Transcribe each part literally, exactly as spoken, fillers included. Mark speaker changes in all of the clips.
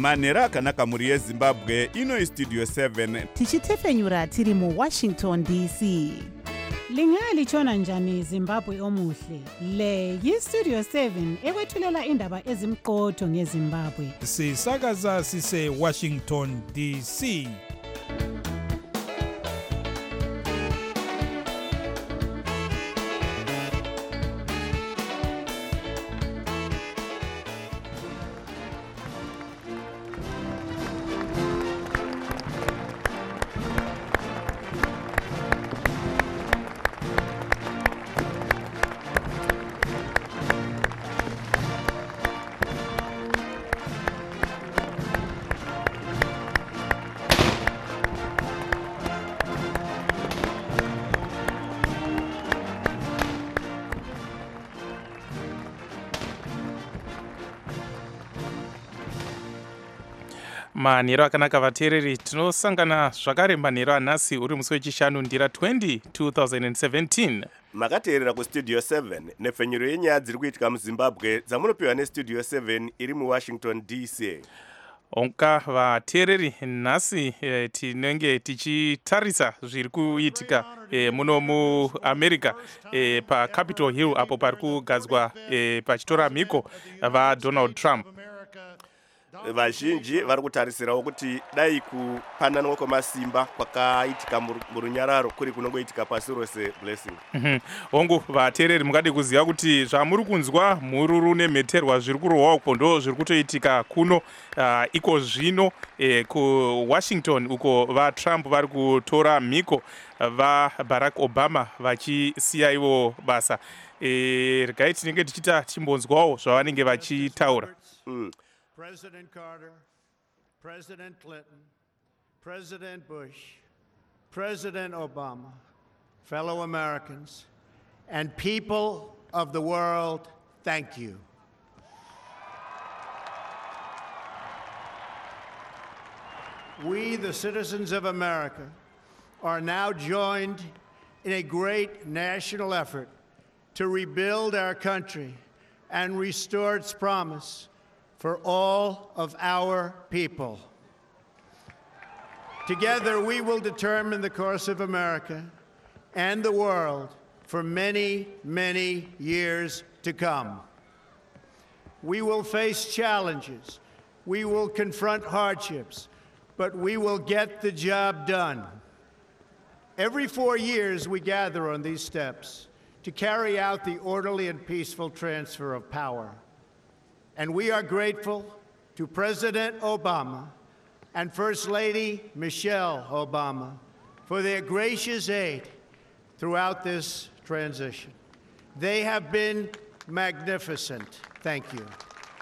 Speaker 1: manhero akanaka mhuri yezimbabwe. Ino istudio seven
Speaker 2: tichitefenyura tiri muwashington D C.
Speaker 3: Lingalitshona njani Zimbabwe omuhle? Le yistudio seven ekwethulela indaba ezimqotho ngeZimbabwe.
Speaker 4: Sisakaza sise Washington D C.
Speaker 5: manhero akanaka vateereri, tinosangana zvakare manhero anhasi uri musi wechishanu ndira twenty twenty seventeen.
Speaker 6: makateerera kustudio seven nefenyuro yenyaya dziri kuitika muzimbabwe dzamunopiwa nestudio seven iri muwashington D C.
Speaker 5: onka vateereri, nhasi eh, tinenge tichitarisa zviri kuitika eh, muno muamerica eh, paCapitol Hill apo pari kugadzwa eh, pachitora mhiko vaDonald Trump.
Speaker 6: Vazhinji vari kutarisirawo kuti dai kupananwa kwemasimba kwakaitika murunyararo kuri kunongoitika pasi rose blessing.
Speaker 5: Mm-hmm. Hongu vateereri, mungade kuziva kuti zvamuri kunzwa mhururu nemheterwa zviri kurohwa uko ndo zviri kutoitika kuno uh, iko zvino eh, kuWashington uko vaTrump vari kutora mhiko vaBarack Obama vachisiya ivo basa. Eh, regai tinenge tichita timbonzwawo zvavanenge vachitaura.
Speaker 6: Mm.
Speaker 7: President Carter, President Clinton, President Bush, President Obama, fellow Americans, and people of the world, thank you. We, the citizens of America, are now joined in a great national effort to rebuild our country and restore its promise for all of our people. Together, we will determine the course of America and the world for many, many years to come. We will face challenges. We will confront hardships, but we will get the job done. Every four years, we gather on these steps to carry out the orderly and peaceful transfer of power. And we are grateful to President Obama and First Lady Michelle Obama for their gracious aid throughout this transition. They have been magnificent. Thank you. Thank you.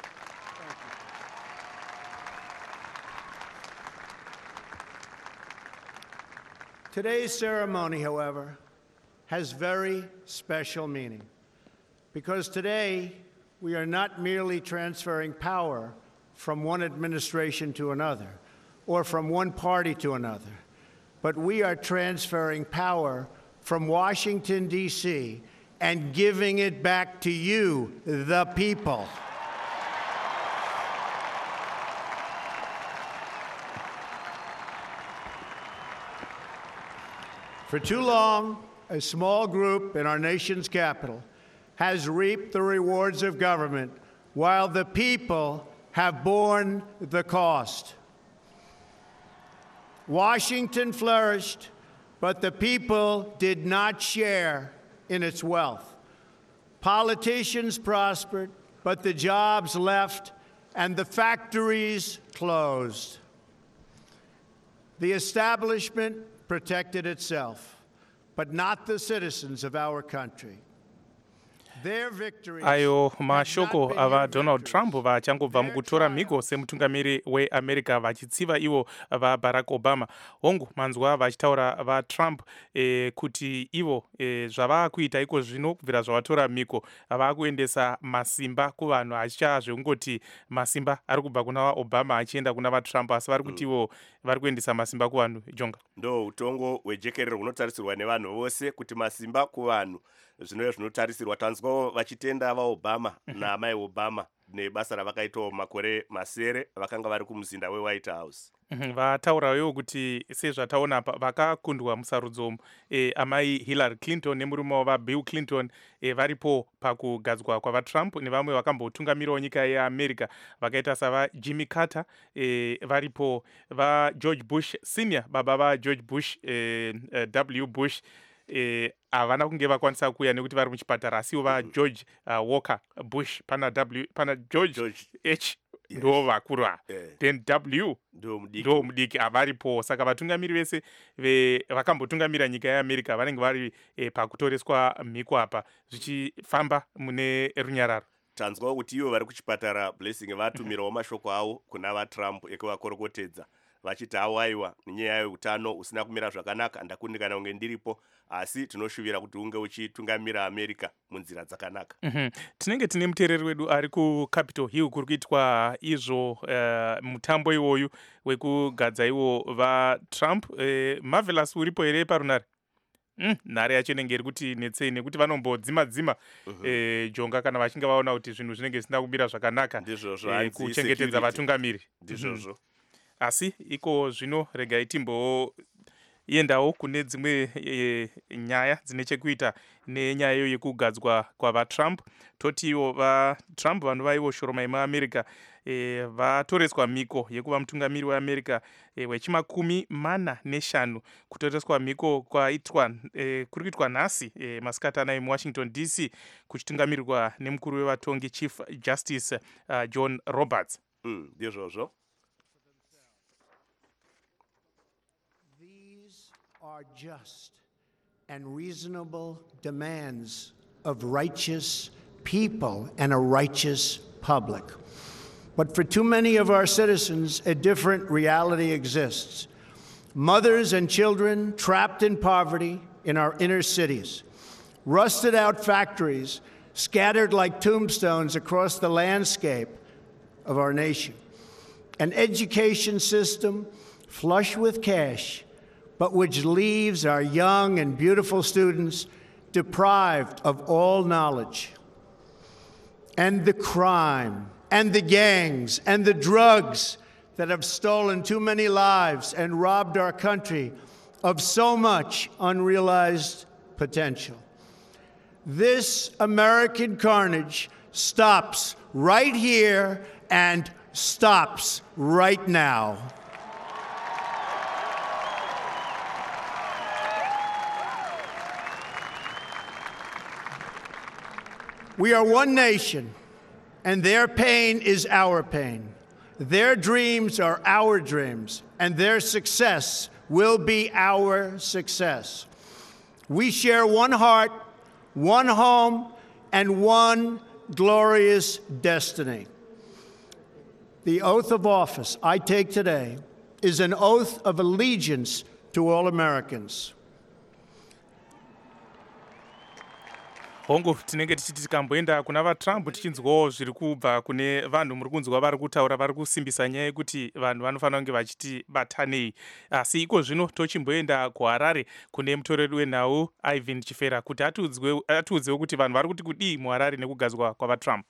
Speaker 7: Today's ceremony, however, has very special meaning because today we are not merely transferring power from one administration to another or from one party to another, but we are transferring power from Washington, D C and giving it back to you, the people. For too long, a small group in our nation's capital has reaped the rewards of government while the people have borne the cost. Washington flourished, but the people did not share in its wealth. Politicians prospered, but the jobs left and the factories closed. The establishment protected itself, but not the citizens of our country.
Speaker 5: Ayo mashoko ava Donald Trump vachangobva mukutora mhiko semutungamiri weAmerica vachitsiva ivo vaBarack Obama. Hongu manzwa vachitaura vaTrump eh, kuti ivo eh, zvava kuita iko zvino kubvira zvavatora mhiko ava kuendesa masimba kuvanhu, achicha zvekungoti masimba ari kubva kuna vaObama achienda kuna vaTrump, asi vari kuti ivo vari kuendesa masimba kuvanhu. Jonga
Speaker 6: ndo utongo hwejekerero hunotarisirwa nevanhu vose kuti masimba kuvanhu zvino zvinotarisirwa. Tanzwa tanzwawo vachitenda vaobama namai Obama nebasa ravakaitawo makore masere vakanga vari kumuzinda weWhite House.
Speaker 5: vataurawo kuti sezvataona vakakundwa musarudzo e, amai Hillary Clinton nemurume wavo Bill Clinton e, varipo pakugadzwa kwavaTrump nevamwe vakambotungamirawo nyika yeAmerica vakaita sava Jimmy Carter e, varipo vaGeorge Bush Senior baba vaGeorge Bush e, e, W Bush e, havana kunge vakwanisa kuuya nekuti vari muchipatara asiwo vaGeorge uh, Walker Bush pana W pana George, George. H ndo vakuru yeah. Then W ndo mudiki havaripo saka vatungamiri vese vakambotungamira nyika yeAmerica vanenge vari e, pakutoreswa mhiko apa zvichifamba mune runyararo.
Speaker 6: Tanzwawo kuti ivo vari kuchipatara Blessing vatumirawo mashoko avo kuna vaTrump ekuvakorokotedza vachiti hawaiwa nenyaya yeutano usina kumira zvakanaka ndakundikana kunge ndiripo asi tinoshuvira kuti unge uchitungamira America munzira dzakanaka.
Speaker 5: Mm-hmm. Tinenge tine muteereri wedu ari kuCapitol Hill kuri kuitwa izvo uh, mutambo iwoyu wekugadza iwo vaTrump. uh, Marvelous uripo here parunare? Mm, nhare yacho inenge iri kuti netsei nekuti vanombodzima dzima uh-huh. e, jonga kana vachinge vaona kuti zvinhu zvinenge zvisina kumira zvakanaka e, kuchengetedza vatungamiri
Speaker 6: ndizvozvo.
Speaker 5: Mm-hmm. Asi iko zvino regai timboendawo kune dzimwe e, nyaya dzine chekuita nenyaya iyo yekugadzwa kwavaTrump. Totiwo vaTrump vanhu vaivo shoromai muAmerica e, vatoreswa mhiko yekuva mutungamiri weAmerica e, wechimakumi mana neshanu kutoreswa mhiko kwaitwa e, kuri kuitwa nhasi e, masikati anai muWashington D C kuchitungamirirwa nemukuru wevatongi Chief Justice uh, John Roberts.
Speaker 6: Mm, ndizvozvo.
Speaker 7: Are just and reasonable demands of righteous people and a righteous public. But for too many of our citizens, a different reality exists. Mothers and children trapped in poverty in our inner cities, rusted out factories scattered like tombstones across the landscape of our nation, an education system flush with cash but which leaves our young and beautiful students deprived of all knowledge. And the crime, and the gangs, and the drugs that have stolen too many lives and robbed our country of so much unrealized potential. This American carnage stops right here and stops right now. We are one nation, and their pain is our pain. Their dreams are our dreams, and their success will be our success. We share one heart, one home, and one glorious destiny. The oath of office I take today is an oath of allegiance to all Americans.
Speaker 5: Hongu tinenge tichiti tikamboenda kuna vaTrump tichinzwawo zviri kubva kune vanhu muri kunzwa vari kutaura vari kusimbisa nyaya yekuti vanhu vanofanira kunge vachiti batanei. Asi iko zvino tochimboenda kuHarare kune mutoreri wenhau Ivan Chifera kuti atiudzewo kuti vanhu vari kuti kudii muHarare nekugadzwa kwavaTrump.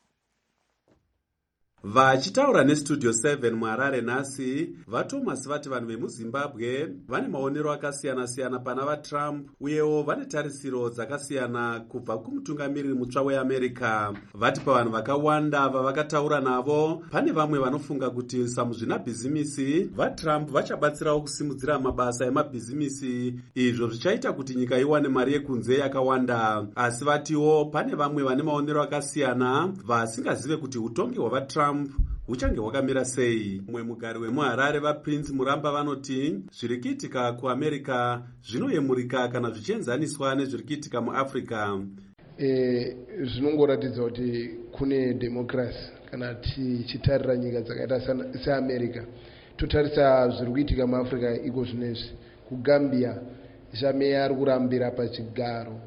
Speaker 8: Vachitaura nestudio seven muHarare nhasi, vaThomas vati vanhu vemuZimbabwe vane maonero akasiyana-siyana pana vaTrump uyewo vane tarisiro dzakasiyana kubva kumutungamiriri mutsva weAmerica. Vati pavanhu vakawanda vavakataura navo, pane vamwe vanofunga kuti samuzvinabhizimisi vaTrump vachabatsirawo kusimudzira mabasa emabhizimisi, izvo zvichaita kuti nyika iwane mari yekunze yakawanda. Asi vatiwo pane vamwe vane maonero akasiyana vasingazive kuti utongi hwavaTrump uchange hwakamira sei. Mumwe mugari wemuHarare vaPrince Muramba vanoti zviri kuitika kuAmerica zvinoyemurika kana zvichienzaniswa nezviri kuitika muAfrica.
Speaker 9: Eh, zvinongoratidza kuti kune democracy kana tichitarira nyika dzakaita seAmerica. Totarisa zviri kuitika muAfrica iko zvinezvi. KuGambia, Jammeh ari kurambira pachigaro.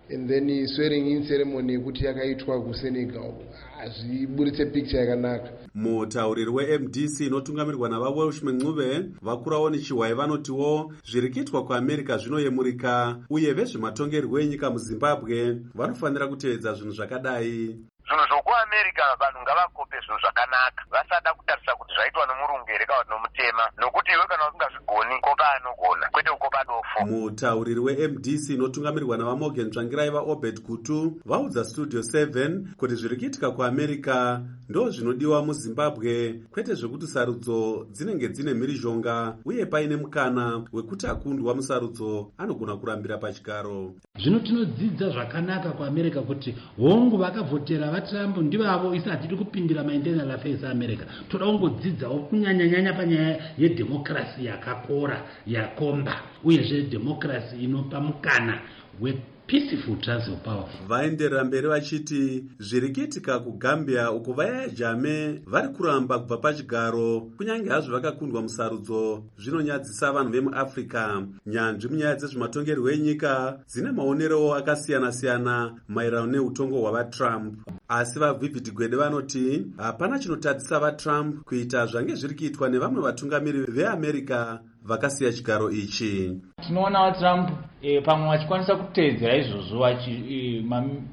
Speaker 9: and then swearing in ceremony yekuti yakaitwa kuSenegal hazviburitse picture yakanaka.
Speaker 8: Mutauriri we-M D C inotungamirirwa navaWelsh Mencube vakurawo nechiwai vanotiwo zviri kuitwa kuAmerica zvinoyemurika uye vezvematongerwo enyika muZimbabwe vanofanira kutevedza zvinhu zvakadai.
Speaker 10: Zvinhu zvokuAmerica vanhu ngavakope zvinhu zvakanaka vasada kutarisa kuti zvaitwa nomurungu here kana nomutema nokuti iwe kana usingazvigoni kopa anogona kwete kukopa dofo.
Speaker 8: Mutauriri we-M D C inotungamirirwa navaMorgan Tsvangirai vaObed Kutu vaudza Studio seven kuti zviri kuitika kuAmerica ndo zvinodiwa muZimbabwe kwete zvekuti sarudzo dzinenge dzine mhirizhonga uye paine mukana wekuti akundwa musarudzo anogona kurambira pachigaro.
Speaker 11: Zvino tinodzidza zvakanaka kuAmerica kuti hongu vakavhotera vaTrump ndivavo isati tiri kupindira mainternal affairs aAmerica. Toda kungodzidzawo kunyanya-nyanya panyaya yedhemokrasi yakakora yakomba uyezve dhemokrasi inopa mukana we peaceful transfer of power.
Speaker 8: Vaenderera mberi vachiti zviri kuitika kuGambia uko Yahya Jammeh vari kuramba kubva pachigaro kunyange hazvo vakakundwa musarudzo zvinonyadzisa vanhu vemuAfrica. Nyanzvi munyaya dzezvematongerwo enyika dzine maonerowo akasiyana-siyana maererano neutongo hwavaTrump, asi vaVivid Gwede vanoti hapana chinotadzisa vaTrump kuita zvange zviri kuitwa nevamwe vatungamiri veAmerica vakasiya chigaro ichi.
Speaker 12: Tinoona vaTrump e, pamwe vachikwanisa kuteedzera izvozvo e,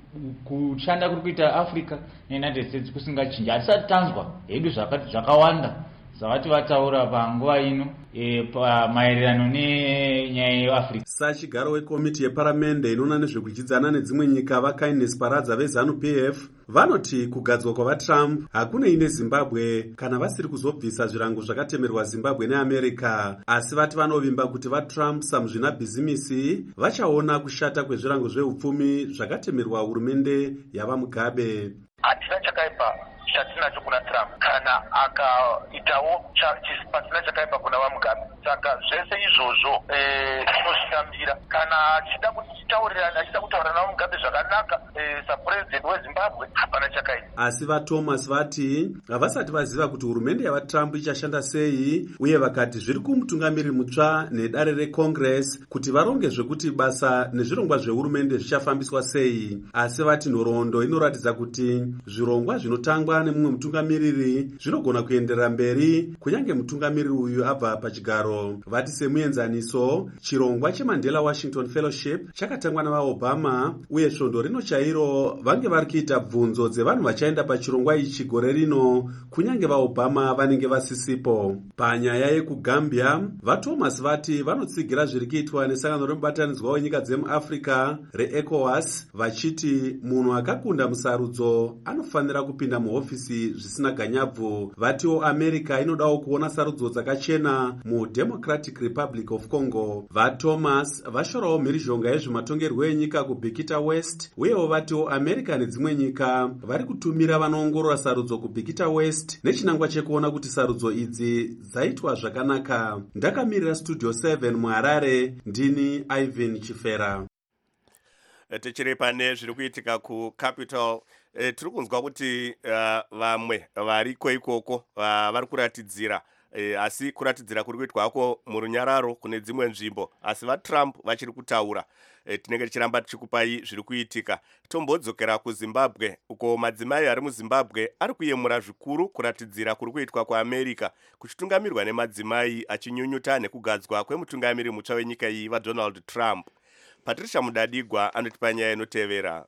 Speaker 12: kushanda kuri kuita Africa neUnited States kusingachinji. Hatisati tanzwa hedu zvakati zvakawanda zvavati vataura panguva ino e, maererano nenyaya yeAfrica.
Speaker 8: Sachigaro wekomiti yeparamende inoona nezvekuchidzana nedzimwe nyika vaKindness Paradza veZANU P F vanoti kugadzwa kwavaTrump hakunei neZimbabwe kana vasiri kuzobvisa zvirango zvakatemerwa Zimbabwe neAmerica, asi vati vanovimba kuti vaTrump samuzvinabhizimisi vachaona kushata kwezvirango zveupfumi zvakatemerwa hurumende yava Mugabe.
Speaker 10: Hatina chakaipa chatinacho kuna Trump kana akaitawo pasina chakaipa kuna vaMugabe. Saka zvese izvozvo tinozvitambira kana achida kutitaurirana achida kutaura navaMugabe zvakanaka sapuresident weZimbabwe hapana chakaipa.
Speaker 8: Asi vaThomas vati havasati vaziva kuti hurumende yavaTrump ichashanda sei uye vakati zviri kumutungamiriri mutsva nedare reCongress kuti varonge zvekuti basa nezvirongwa zvehurumende zvichafambiswa sei, asi vati nhoroondo inoratidza kuti zvirongwa zvinotangwa nemumwe mutungamiriri zvinogona kuenderera mberi kunyange mutungamiriri uyu abva pachigaro. Vati semuenzaniso chirongwa cheMandela Washington Fellowship chakatangwa navaObama uye svondo rino chairo vange vari kuita bvunzo dzevanhu vachaenda pachirongwa ichi gore rino kunyange vaObama vanenge vasisipo. Panyaya yekuGambia vaThomas vati vanotsigira zviri kuitwa nesangano remubatanidzwa wenyika dzemuAfrica reECOWAS vachiti munhu akakunda musarudzo anofanira kupinda muhofisi zvisina ganyabvu. Vatiwo America inodawo kuona sarudzo dzakachena muDemocratic Republic of Congo. VaThomas vashorawo mhirizhonga yezvematongerwo enyika kuBikita West uyewo vatiwo America nedzimwe nyika vari kutumira vanoongorora sarudzo kuBikita West nechinangwa chekuona kuti sarudzo idzi dzaitwa zvakanaka. Ndakamirira Studio seven muHarare, ndini Ivan Chifera.
Speaker 6: Tichiri pane zviri kuitika kuCapital, e, tiri kunzwa kuti uh, vamwe variko ikoko uh, vari kuratidzira e, asi kuratidzira kuri kuitwako murunyararo kune dzimwe nzvimbo, asi vaTrump vachiri kutaura. E, tinenge tichiramba tichikupai zviri kuitika. Tombodzokera kuZimbabwe uko madzimai ari muZimbabwe ari kuyemura zvikuru kuratidzira kuri kuitwa kuAmerica kuchitungamirwa nemadzimai achinyunyuta nekugadzwa kwemutungamiri mutsva wenyika iyi vaDonald Trump. Patricia Mudadigwa anotipa nyaya inotevera.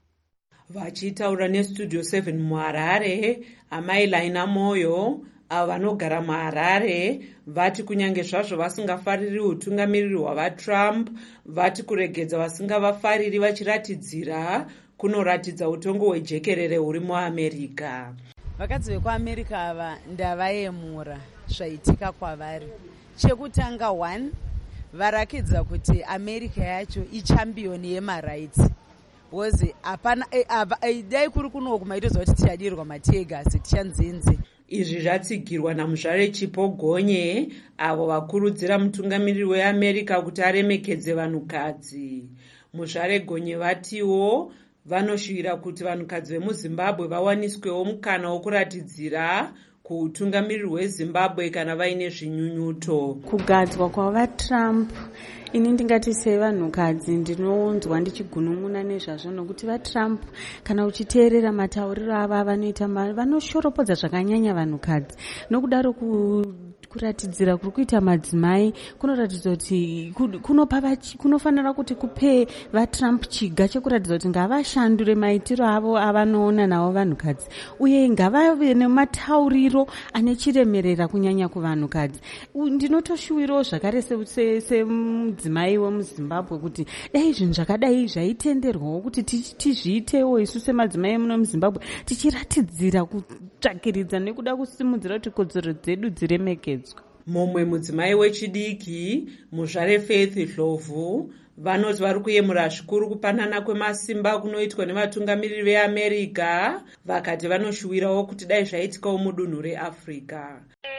Speaker 13: Vachitaura neStudio seven muHarare, amai Laina Moyo avo vanogara muHarare vati kunyange zvazvo vasingafariri utungamiriri hwavaTrump, vati kuregedza vasingavafariri vachiratidzira kunoratidza utongo hwejekerere huri muAmerica.
Speaker 14: Vakadzi vekuAmerica ava ndavayemura zvaitika kwavari. Chekutanga one, varakidza kuti America yacho ichambiyoni yemarights. Wozi apana dai kuri kuno kumaitoza kuti tichadirwa mategasi tichanzinzi.
Speaker 13: Izvi zvatsigirwa naMuzvare Chipogonye avo vakurudzira mutungamiriri weAmerica kuti aremekedze vanhukadzi. Muzvare Gonye vatiwo vanoshuvira kuti vanhukadzi vemuZimbabwe vawaniswewo mukana wokuratidzira kuutungamiriri hwezimbabwe kana vaine zvinyunyuto.
Speaker 15: Kugadzwa kwavatrump ini ndingati sevanhukadzi ndinonzwa ndichigunun'una nezvazvo nokuti vatrump kana uchiteerera matauriro ava vanoita vanoshoropodza zvakanyanya vanhukadzi nokudaro ku kuratidzira kuri kuita madzimai kunoratidza kuti kunopa kunofanira kuti kupe vatrump chiga chekuratidza kuti ngavashandure maitiro avo avanoona navo vanhukadzi uye ngavave nematauriro ane chiremerera kunyanya kuvanhukadzi. Ndinotoshuwirawo zvakare semudzimai wemuzimbabwe kuti dai zvinhu zvakadai zvaitenderwawo kuti tizviitewo isu semadzimai emuno muzimbabwe tichiratidzira kutsvakiridza nekuda kusimudzira kuti kodzero dzedu dziremekedzwe.
Speaker 13: Mumwe mudzimai wechidiki muzvare Faith Dlovu vanoti vari kuyemura zvikuru kupanana kwemasimba kunoitwa nevatungamiriri veAmerica vakati vanoshuwirawo kuti dai zvaitikawo mudunhu reAfrica.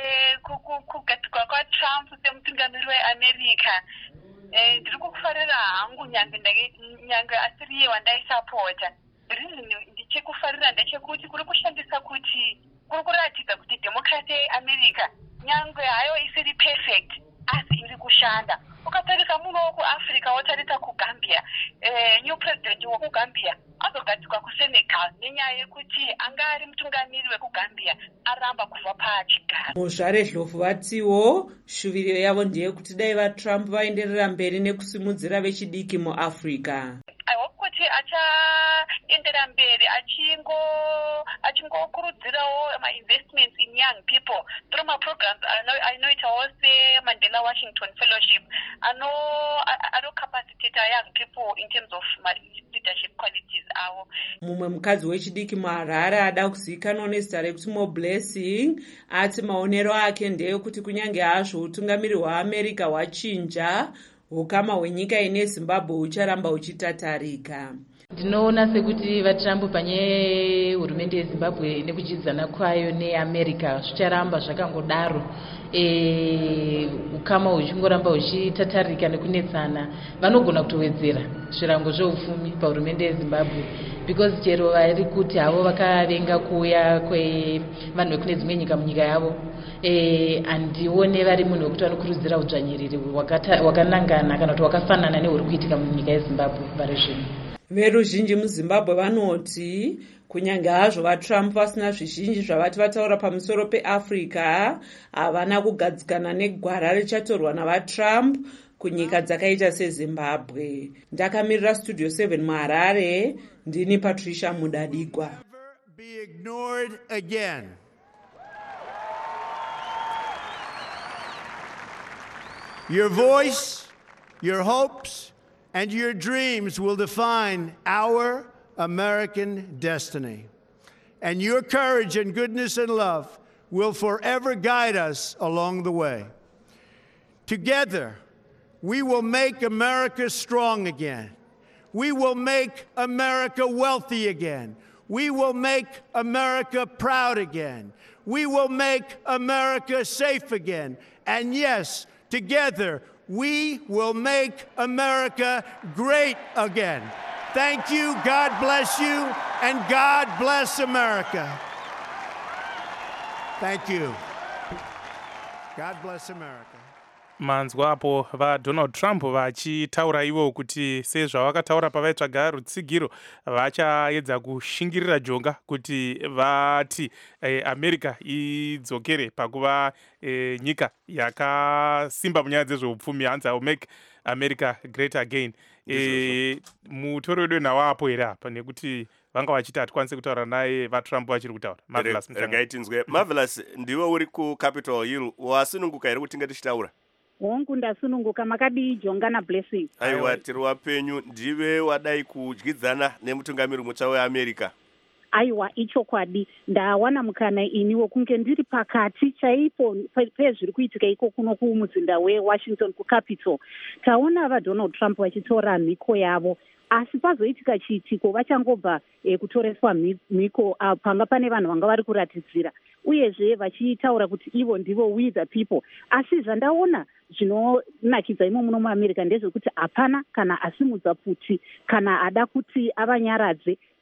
Speaker 16: Kugadzikwa kwaTrump semutungamiriri weAmerica ndiri kukufarira hangu nyange asiriye wandaisapota. Reason ndichikufarira ndechekuti kuri kushandisa kuti kuri kuratidza kuti democracy yeAmerica nyangwe hayo isiri perfect asi iri kushanda. Ukatarisa muno kuAfrica wotarisa kuGambia, eh, new president wokugambia azogadzikwa kuSenegal nenyaya yekuti anga ari mutungamiri wekugambia aramba kuva pachigaro.
Speaker 13: Muzvare Dlovu vatiwo shuviro yavo ndeyekuti dai vaTrump vaenderera mberi nekusimudzira vechidiki muAfrica.
Speaker 16: I hope kuti achaendera mberi achingo achingokurudzirawo ma-investments in young people through ma-programs anoitawo seMandela Washington Fellowship ano anocapacitate young people in terms of leadership qualities avo.
Speaker 13: Mumwe mukadzi wechidiki muHarare ada kuzivikanwa nezita rekuti Mo Blessing ati maonero ake ndeyekuti kunyange hazvo utungamiri hwaAmerica hwachinja ukama hwenyika ine Zimbabwe ucharamba uchitatarika.
Speaker 17: Ndinoona sekuti vaTrump panye hurumende yeZimbabwe nekuchidzana kwayo neAmerica zvicharamba zvakangodaro e ukama huchingoramba huchitatarika nekunetsana vanogona kutowedzera zvirango zveupfumi pahurumende yeZimbabwe because chero vari kuti havo vakavenga kuuya kwevanhu vekune dzimwe nyika munyika yavo e andione vari munhu wekuti vanokurudzira udzvanyiriri wakanangana kana kuti wakafanana nehuri kuitika munyika yeZimbabwe vari zvino.
Speaker 13: Veruzhinji muZimbabwe vanoti kunyange hazvo vaTrump vasina zvizhinji zvavati vataura pamusoro peAfrica havana kugadzikana negwara richatorwa navaTrump kunyika dzakaita seZimbabwe. Ndakamirira Studio seven muHarare ndini Patricia Mudadikwa.
Speaker 7: Be ignored again. Your voice, your hopes, and your dreams will define our American destiny. And your courage and goodness and love will forever guide us along the way. Together, we will make America strong again. We will make America wealthy again. We will make America proud again. We will make America safe again. And yes, together, we will make America great again. Thank you, God bless you, and God bless America. Thank you. God bless America.
Speaker 5: Manzwa apo vaDonald Trump vachitaura ivo kuti sezvavakataura pavaitsvaga rutsigiro vachaedza kushingirira jonga kuti vati eh, America idzokere pakuva eh, nyika yakasimba munyaya dzezveupfumi hanzi will make America great again. Eh, mutoro wedu nawo apo here apa nekuti vanga vachiti hatikwanise kutaura naye vaTrump vachiri kutaura. Marvelous
Speaker 6: regaitinzwe. Marvelous, ndiwe uri kuCapitol Hill wasununguka here kuti ngatichitaura?
Speaker 18: Hongu ndasununguka. Makadii jonga na Blessing?
Speaker 6: Aiwa, tiri wapenyu. Ndiwe wadai kudyidzana nemutungamiri mutsva weAmerica?
Speaker 18: Aiwa, ichokwadi. Ndawana mukana iniwo kunge ndiri pakati chaipo pezviri kuitika iko kuno kumuzinda weWashington kuCapitol. Taona vaDonald Trump vachitora mhiko yavo. Asi pazoitika chiitiko vachangobva e, kutoreswa mhiko uh, panga pane vanhu vanga vari kuratidzira uyezve vachitaura kuti ivo ndivo we the people. Asi zvandaona zvinonakidza imo muno muAmerica ndezvekuti hapana kana asimudza pfuti kana ada kuti avanyaradze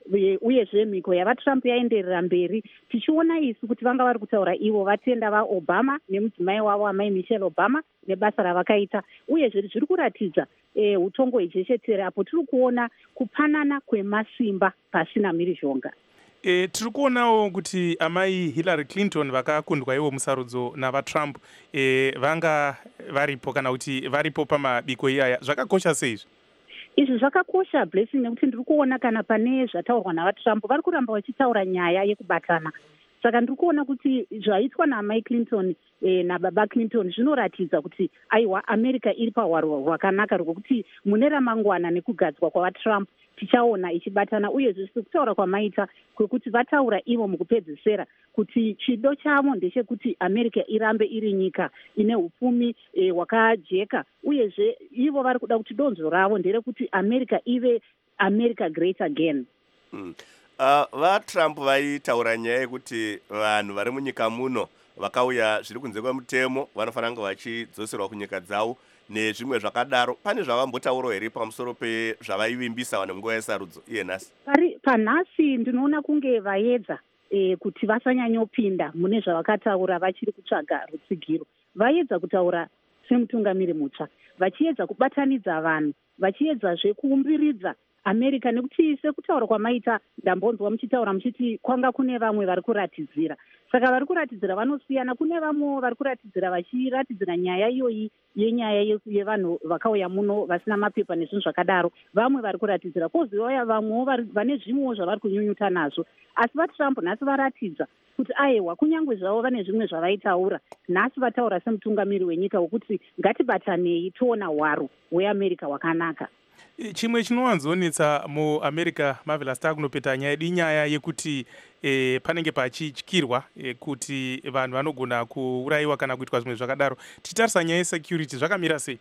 Speaker 18: uyezve mhiko yavatrump yaenderera mberi tichiona isu kuti vanga vari kutaura ivo vatenda vaobama nemudzimai wavo amai michelle obama nebasa ravakaita uyezve zviri kuratidza utongo hwechechetere apo tiri kuona kupanana kwemasimba pasina mhirizhonga.
Speaker 5: E, tiri kuonawo kuti amai Hillary Clinton vakakundwa ivo musarudzo navatrump e, vanga varipo kana kuti varipo pamabiko iyaya zvakakosha seizvi?
Speaker 18: Izvi zvakakosha Blessing nekuti ndiri kuona kana pane zvataurwa navatrump vari kuramba vachitaura nyaya yekubatana. Saka ndiri kuona kuti zvaitwa naamai Clinton eh, nababa Clinton zvinoratidza kuti aiwa America iri pahwaro hwakanaka rwekuti mune ramangwana nekugadzwa kwavatrump tichaona ichibatana uyezve sekutaura kwamaita kwekuti vataura ivo mukupedzisira kuti chido chavo ndechekuti America irambe iri nyika ine upfumi hwakajeka eh, uyezve ivo vari kuda kuti donzvo ravo nderekuti America ive America great again.
Speaker 6: mm. Uh, vatrump vaitaura nyaya yekuti vanhu vari munyika muno vakauya zviri kunze kwemutemo vanofanira kunge vachidzoserwa kunyika dzavo nezvimwe zvakadaro. Pane zvavambotaurawo here pamusoro pezvavaivimbisa vanhu munguva yesarudzo iye nhasi?
Speaker 18: Panhasi ndinoona kunge vaedza e, kuti vasanyanyopinda mune zvavakataura vachiri kutsvaga rutsigiro. Vaedza kutaura semutungamiri mutsva, vachiedza kubatanidza vanhu, vachiedzazve kuumbiridza America nekuti sekutaura kwamaita ndambonzwa muchitaura muchiti kwanga kune vamwe vari kuratidzira. Saka vari kuratidzira vanosiyana, kune vamwe vari kuratidzira vachiratidzira nyaya iyoyi yenyaya yevanhu vakauya muno vasina mapepa nezvinhu zvakadaro. Vamwe vari kuratidzira kozouya vamwewo vane zvimwewo zvavari kunyunyuta nazvo. Asi vatrump nhasi varatidza kuti aiwa kunyange zvavo vane zvimwe zvavaitaura nhasi vataura semutungamiri wenyika wekuti ngatibatanei toona hwaro hweAmerica hwakanaka.
Speaker 5: Chimwe chinowanzonetsa muAmerica Marvelous takunopeta nyaya yedu inyaya yekuti e, panenge pachityirwa e, kuti vanhu vanogona kuurayiwa kana kuitwa zvimwe zvakadaro. Titarisa nyaya yesecurity zvakamira sei?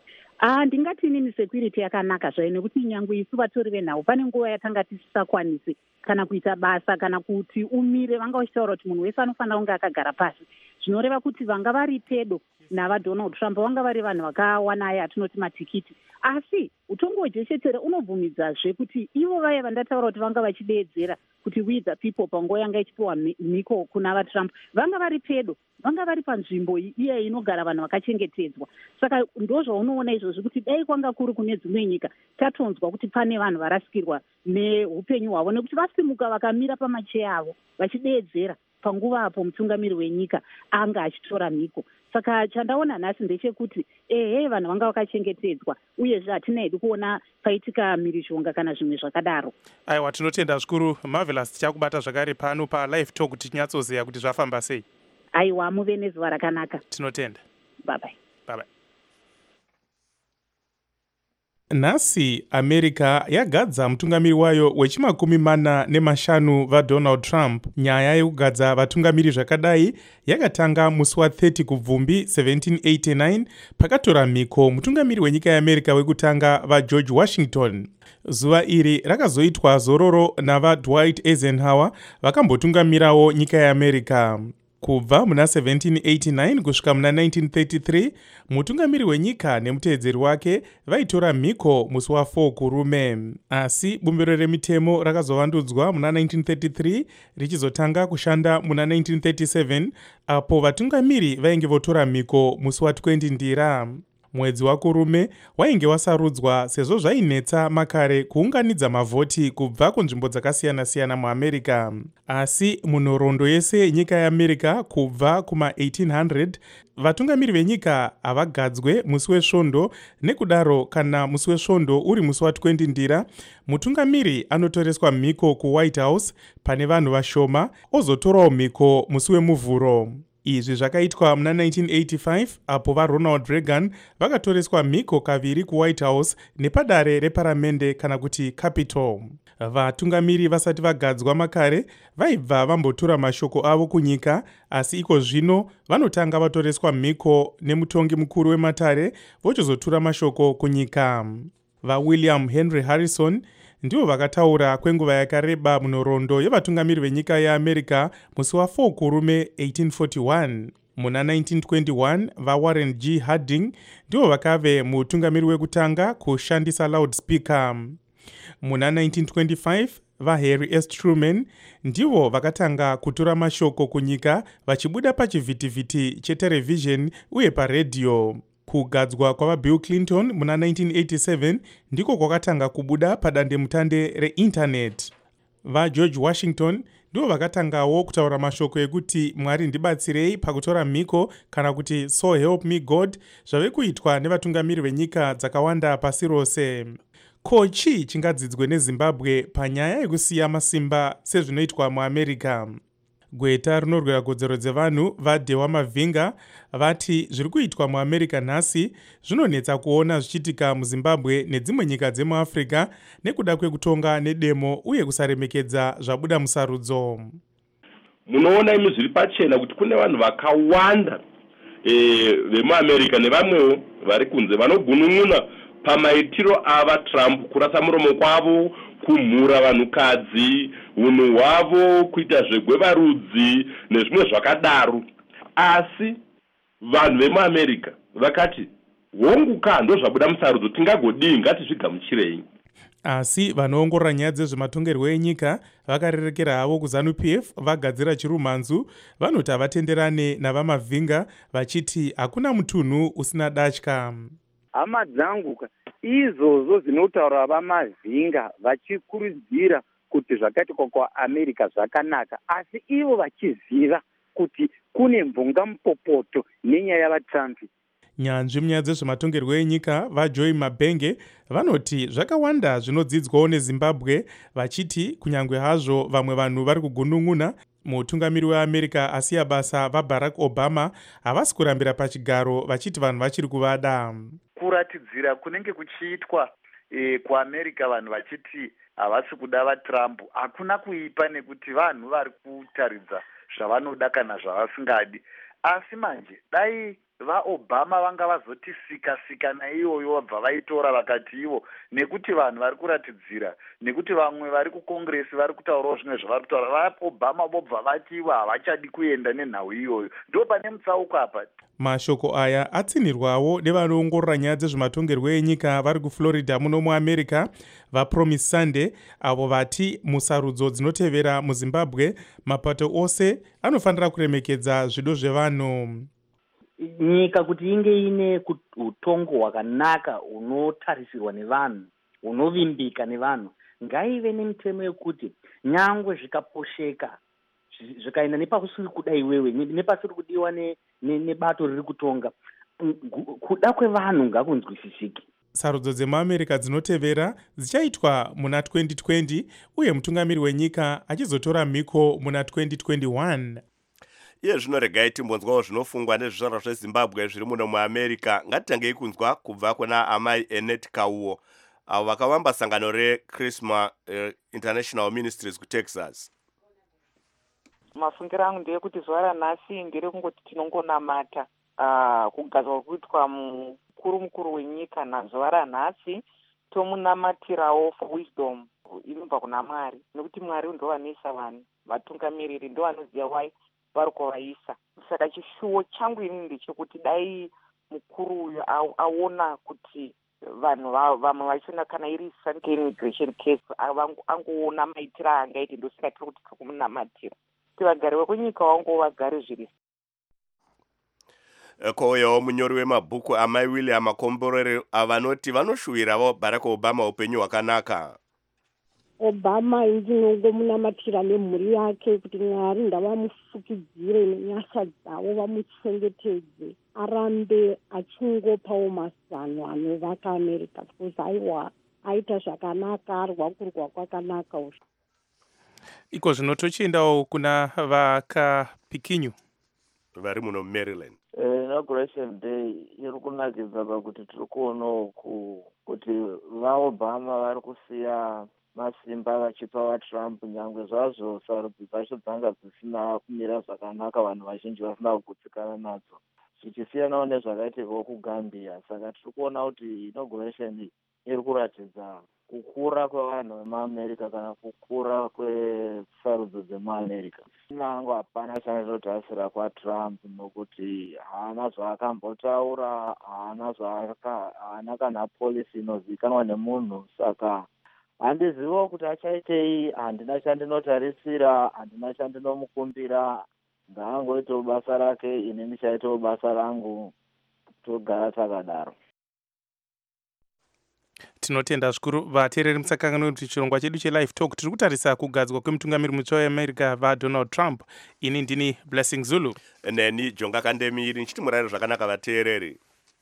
Speaker 18: Ah, ndingati inini security yakanaka zvayo nekuti nyangwe isu vatori venhau pane nguva yatanga tisisakwanisi kana kuita basa kana kuti umire vanga vachitaura kuti munhu wese anofanira kunge akagara pasi. Zvinoreva kuti vanga vari pedo navaDonald Trump vanga vari vanhu vakawana aya atinoti matikiti. Asi utongo hwechechetere unobvumidzazve kuti ivo vaya vandataura kuti vanga vachideedzera kuti we the people panguva yanga ichipiwa mhiko kuna vaTrump vanga vari pedo, vanga vari panzvimbo iya inogara vanhu vakachengetedzwa. Saka ndozvaunoona izvozvi kuti dai kwanga kuri kune dzimwe nyika tatonzwa kuti pane vanhu varasikirwa neupenyu hwavo nekuti vasimuka vakamira pamacheya avo vachideedzera panguva apo mutungamiri wenyika anga achitora mhiko. Saka chandaona nhasi ndechekuti ehe vanhu vanga vakachengetedzwa uyezve hatina hedu kuona paitika mhirizhonga kana zvimwe zvakadaro.
Speaker 5: Aiwa, tinotenda zvikuru. Marvelous tichakubata zvakare pano palive talk tichinyatsoziva kuti zvafamba sei.
Speaker 18: Aiwa, muve nezuva rakanaka.
Speaker 5: Tinotenda.
Speaker 18: Bye bye.
Speaker 5: Bye bye. Nhasi America yagadza mutungamiri wayo wechimakumi mana nemashanu vaDonald Trump. Nyaya yekugadza vatungamiri zvakadai yakatanga musi wa30 kubvumbi seventeen eighty-nine pakatora mhiko mutungamiri wenyika yeAmerica wekutanga vaGeorge Washington. Zuva iri rakazoitwa zororo navaDwight Eisenhower vakambotungamirawo nyika yeAmerica. Kubva muna seventeen eighty-nine kusvika muna nineteen thirty-three mutungamiri wenyika nemuteedzeri wake vaitora mhiko musi wa4 kurume. Asi bumbiro remitemo rakazovandudzwa muna nineteen thirty-three richizotanga kushanda muna nineteen thirty-seven apo vatungamiri vainge votora mhiko musi wa20 ndira. Mwedzi wakurume wainge wasarudzwa sezvo zvainetsa makare kuunganidza mavhoti kubva kunzvimbo dzakasiyana-siyana muAmerica. Asi munhoroondo yese nyika yeAmerica kubva kuma eighteen hundred vatungamiri venyika havagadzwe musi wesvondo, nekudaro kana musi wesvondo uri musi wa20 ndira mutungamiri anotoreswa mhiko kuWhite House pane vanhu vashoma ozotorawo mhiko musi wemuvhuro. Izvi zvakaitwa muna nineteen eighty-five apo vaRonald Reagan vakatoreswa mhiko kaviri kuWhite House nepadare reparamende kana kuti Capitol. Vatungamiri vasati vagadzwa makare vaibva vambotura mashoko avo kunyika, asi iko zvino vanotanga vatoreswa mhiko nemutongi mukuru wematare vochizotura mashoko kunyika. VaWilliam Henry Harrison ndivo vakataura kwenguva yakareba munhoroondo yevatungamiri venyika yeAmerica musi wa4 kurume eighteen forty-one. Muna nineteen twenty-one vaWarren G. Harding ndivo vakave mutungamiri wekutanga kushandisa loudspeaker. Muna nineteen twenty-five vaHarry S Truman ndivo vakatanga kutora mashoko kunyika vachibuda pachivhitivhiti cheterevhizheni uye paredhiyo. Kugadzwa kwavaBill Clinton muna nineteen eighty-seven ndiko kwakatanga kubuda padandemutande reindaneti. VaGeorge Washington ndivo vakatangawo kutaura mashoko ekuti Mwari ndibatsirei pakutora mhiko kana kuti so help me God, zvave kuitwa nevatungamiri venyika dzakawanda pasi rose. Ko chii chingadzidzwe neZimbabwe panyaya yekusiya masimba sezvinoitwa muAmerica? Gweta rinorwira kodzero dzevanhu vaDewa Mavhinga vati zviri kuitwa muAmerica nhasi zvinonetsa kuona zvichiitika muZimbabwe nedzimwe nyika dzemuAfrica nekuda kwekutonga nedemo uye kusaremekedza zvabuda musarudzo.
Speaker 19: Munoona imi zviri pachena kuti kune vanhu vakawanda eh, vemuAmerica nevamwewo vari kunze vanogunun'una pamaitiro ava Trump, kurasa muromo kwavo, kumhura vanhukadzi, unhu hwavo, kuita zvegwevarudzi nezvimwe zvakadaro. Asi vanhu vemuAmerica vakati honguka ndozvabuda musarudzo, tingagodii, ngatizvigamuchirei.
Speaker 5: Asi vanoongorora nyaya dzezvematongerwo enyika vakarerekera havo kuZanu-P F vagadzira chirumhanzu vanoti havatenderane navaMavhinga vachiti hakuna mutunhu usina datya.
Speaker 20: Hama dzangu izvozvo zvinotaura vaMavhinga vachikurudzira kuti zvakaitika kuAmerica zvakanaka, asi ivo vachiziva kuti kune mvunga mupopoto nenyaya yavaTrump.
Speaker 5: Nyanzvi munyaya dzezvematongerwo enyika vaJoy Mabenge vanoti zvakawanda zvinodzidzwawo neZimbabwe, vachiti kunyangwe hazvo vamwe vanhu vari kugunun'una mutungamiri weAmerica asiya basa vaBarack Obama havasi kurambira pachigaro, vachiti vanhu vachiri kuvada.
Speaker 21: Kuratidzira kunenge kuchiitwa e, kuAmerica vanhu vachiti havasi kuda vaTrump hakuna kuipa, nekuti vanhu vari kutaridza zvavanoda kana zvavasingadi. Asi manje dai vaObama vanga vazoti sika sika naiyoyo vabva vaitora vakati ivo, nekuti vanhu vari kuratidzira, nekuti vamwe vari kukongresi vari kutaurawo zvimwe zvavari kutaura, vaObama vobva vati ivo havachadi kuenda nenhau iyoyo. Ndo pane mutsauko apa.
Speaker 5: Mashoko aya atsinirwawo nevanoongorora nyaya dzezvematongerwo enyika vari kuFlorida muno muAmerica vaPromise Sunday, avo vati musarudzo dzinotevera muZimbabwe mapato ose anofanira kuremekedza zvido zvevanhu.
Speaker 22: Nyika kuti inge ine utongo hwakanaka unotarisirwa nevanhu, unovimbika nevanhu, ngaive nemitemo yekuti nyangwe zvikaposheka zvikaenda nepasiri kuda iwewe, nepasiri kudiwa nebato riri kutonga, kuda kwevanhu ngakunzwisisike.
Speaker 5: Sarudzo dzemuAmerica dzinotevera dzichaitwa muna twenty twenty uye mutungamiri wenyika achizotora mhiko muna twenty twenty-one.
Speaker 6: Iye zvino regai timbonzwawo zvinofungwa nezvizvarwa zveZimbabwe zviri muno muAmerica. Ngatitangei kunzwa kubva kuna amai Enet Kauo avo vakavamba sangano reChristmas uh, International Ministries kuTexas.
Speaker 23: Mafungiro angu ndeyekuti zuva ranhasi nderekungoti tinongonamata uh, kugadzwa kuitwa mukuru mukuru wenyika. Nazuva ranhasi tomunamatirawo for wisdom inobva kuna Mwari, nekuti Mwari ndo vanoisa vanhu, vatungamiriri ndo vanoziva wai vari kuvaisa. Saka chishuwo changu inini ndechekuti dai mukuru uyu aona kuti vanhu vamwe vachona kana iri islamic immigration case angoona maitiro aangaiti, ndosingatiri kuti tiri kumunamatira kuti vagari vekunyika wangu vagare zviri.
Speaker 6: Kouyawo munyori wemabhuku amai William Akomborere avanoti vanoshuwirawo Barack Obama upenyu hwakanaka.
Speaker 24: Obama ndinongomunamatira nemhuri yake kuti Mwari ndavamufukidzire nenyasha dzavo, vamuchengetedze, arambe achingopawo mazano anovaka America, because aiwa aita zvakanaka, arwa kurwa kwakanaka.
Speaker 5: Iko zvino tochiendawo kuna vakaPikinyu
Speaker 6: vari muno Maryland.
Speaker 25: Inauguration day iri kunakidza pakuti tiri kuonawo kuti vaObama vari kusiya masimba vachipa vaTrump, nyangwe zvazvo sarudzo dzacho dzanga dzisina kumira zvakanaka, vanhu vazhinji vasina kugutsikana nadzo, zvichisiyanawo nezvakaitikawo kuGambia. Saka tiri kuona kuti inauguration iri kuratidza kukura kwevanhu vemuAmerica kana kukura kwesarudzo dzemuAmerica. Nangu hapana chandotasira kwaTrump, nokuti haana zvaakambotaura, haana zvaaka haana kana polisi inozivikanwa nemunhu. Saka handizivo kuti achaitei, handina chandinotarisira, handina chandinomukumbira. Ngaangoitawo basa rake, ini ndichaitawo basa rangu, togara takadaro.
Speaker 5: Tinotenda zvikuru vateereri musakangani kuti chirongwa chedu chelive talk tiri kutarisa kugadzwa kwemutungamiri mutsva weAmerica vaDonald Trump. Ini ndini Blessing Zulu.
Speaker 6: Neni Jonga Kandemiri nchiti murayiro zvakanaka vateereri.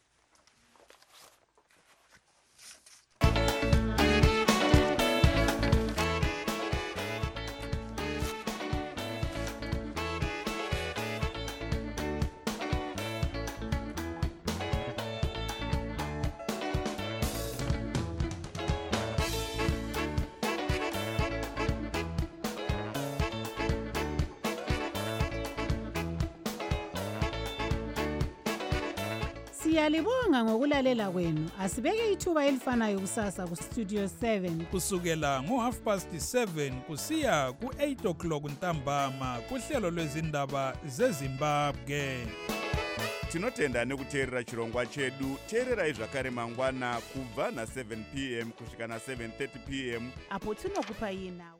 Speaker 1: Siyalibonga ngokulalela kwenu. Asibeke ithuba elifanayo kusasa ku Studio seven.
Speaker 2: Kusukela ngo half past seven kusiya ku eight o'clock ntambama kuhlelo lwezindaba zeZimbabwe.
Speaker 3: Tinotenda nekuteerera chirongwa chedu. Teererai zvakare mangwana kubva na seven p m kusvika na seven thirty p m
Speaker 1: apo tinokupa yinawo.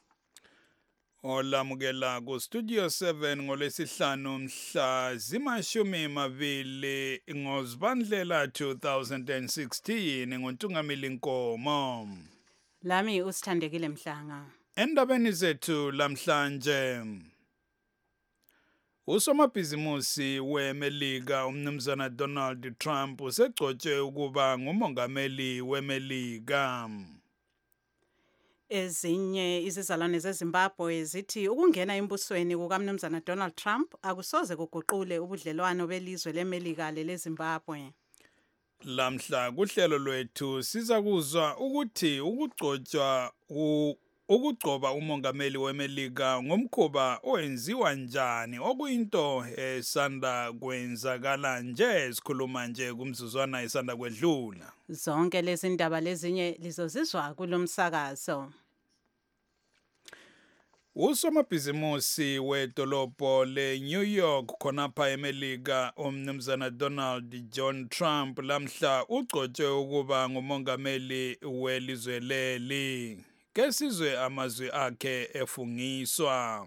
Speaker 2: Olamukela ku Studio seven ngolwesihlanu mhla zimashumi mabili ngozibandlela two thousand sixteen ngontungamili Nkomo.
Speaker 1: Lami usithandekile Mhlanga.
Speaker 2: Endabeni zethu lamhlanje. Usomabhizimusi weMelika umnumzana Donald Trump usegcotshwe ukuba ngumongameli weMelika.
Speaker 1: Ezinye izizalwane zeZimbabwe zithi ukungena embusweni kukaMnumzana Donald Trump akusoze kuguqule ubudlelwano belizwe leMelika leleZimbabwe.
Speaker 2: Lamhla kuhlelo lwethu siza kuzwa ukuthi ukugcotshwa ukugcoba umongameli weMelika ngomkhuba owenziwa njani, okuyinto esanda kwenzakala nje sikhuluma nje kumzuzwana esanda kwedlula.
Speaker 1: Zonke lezi ndaba lezinye lizozizwa kulomsakazo.
Speaker 2: Usomabhizimusi wedolobho le-New York khonapha eMelika umnumzana Donald John Trump lamhla ugcotshwe ukuba ngumongameli welizwe leli. Kesizwe amazwi akhe efungiswa.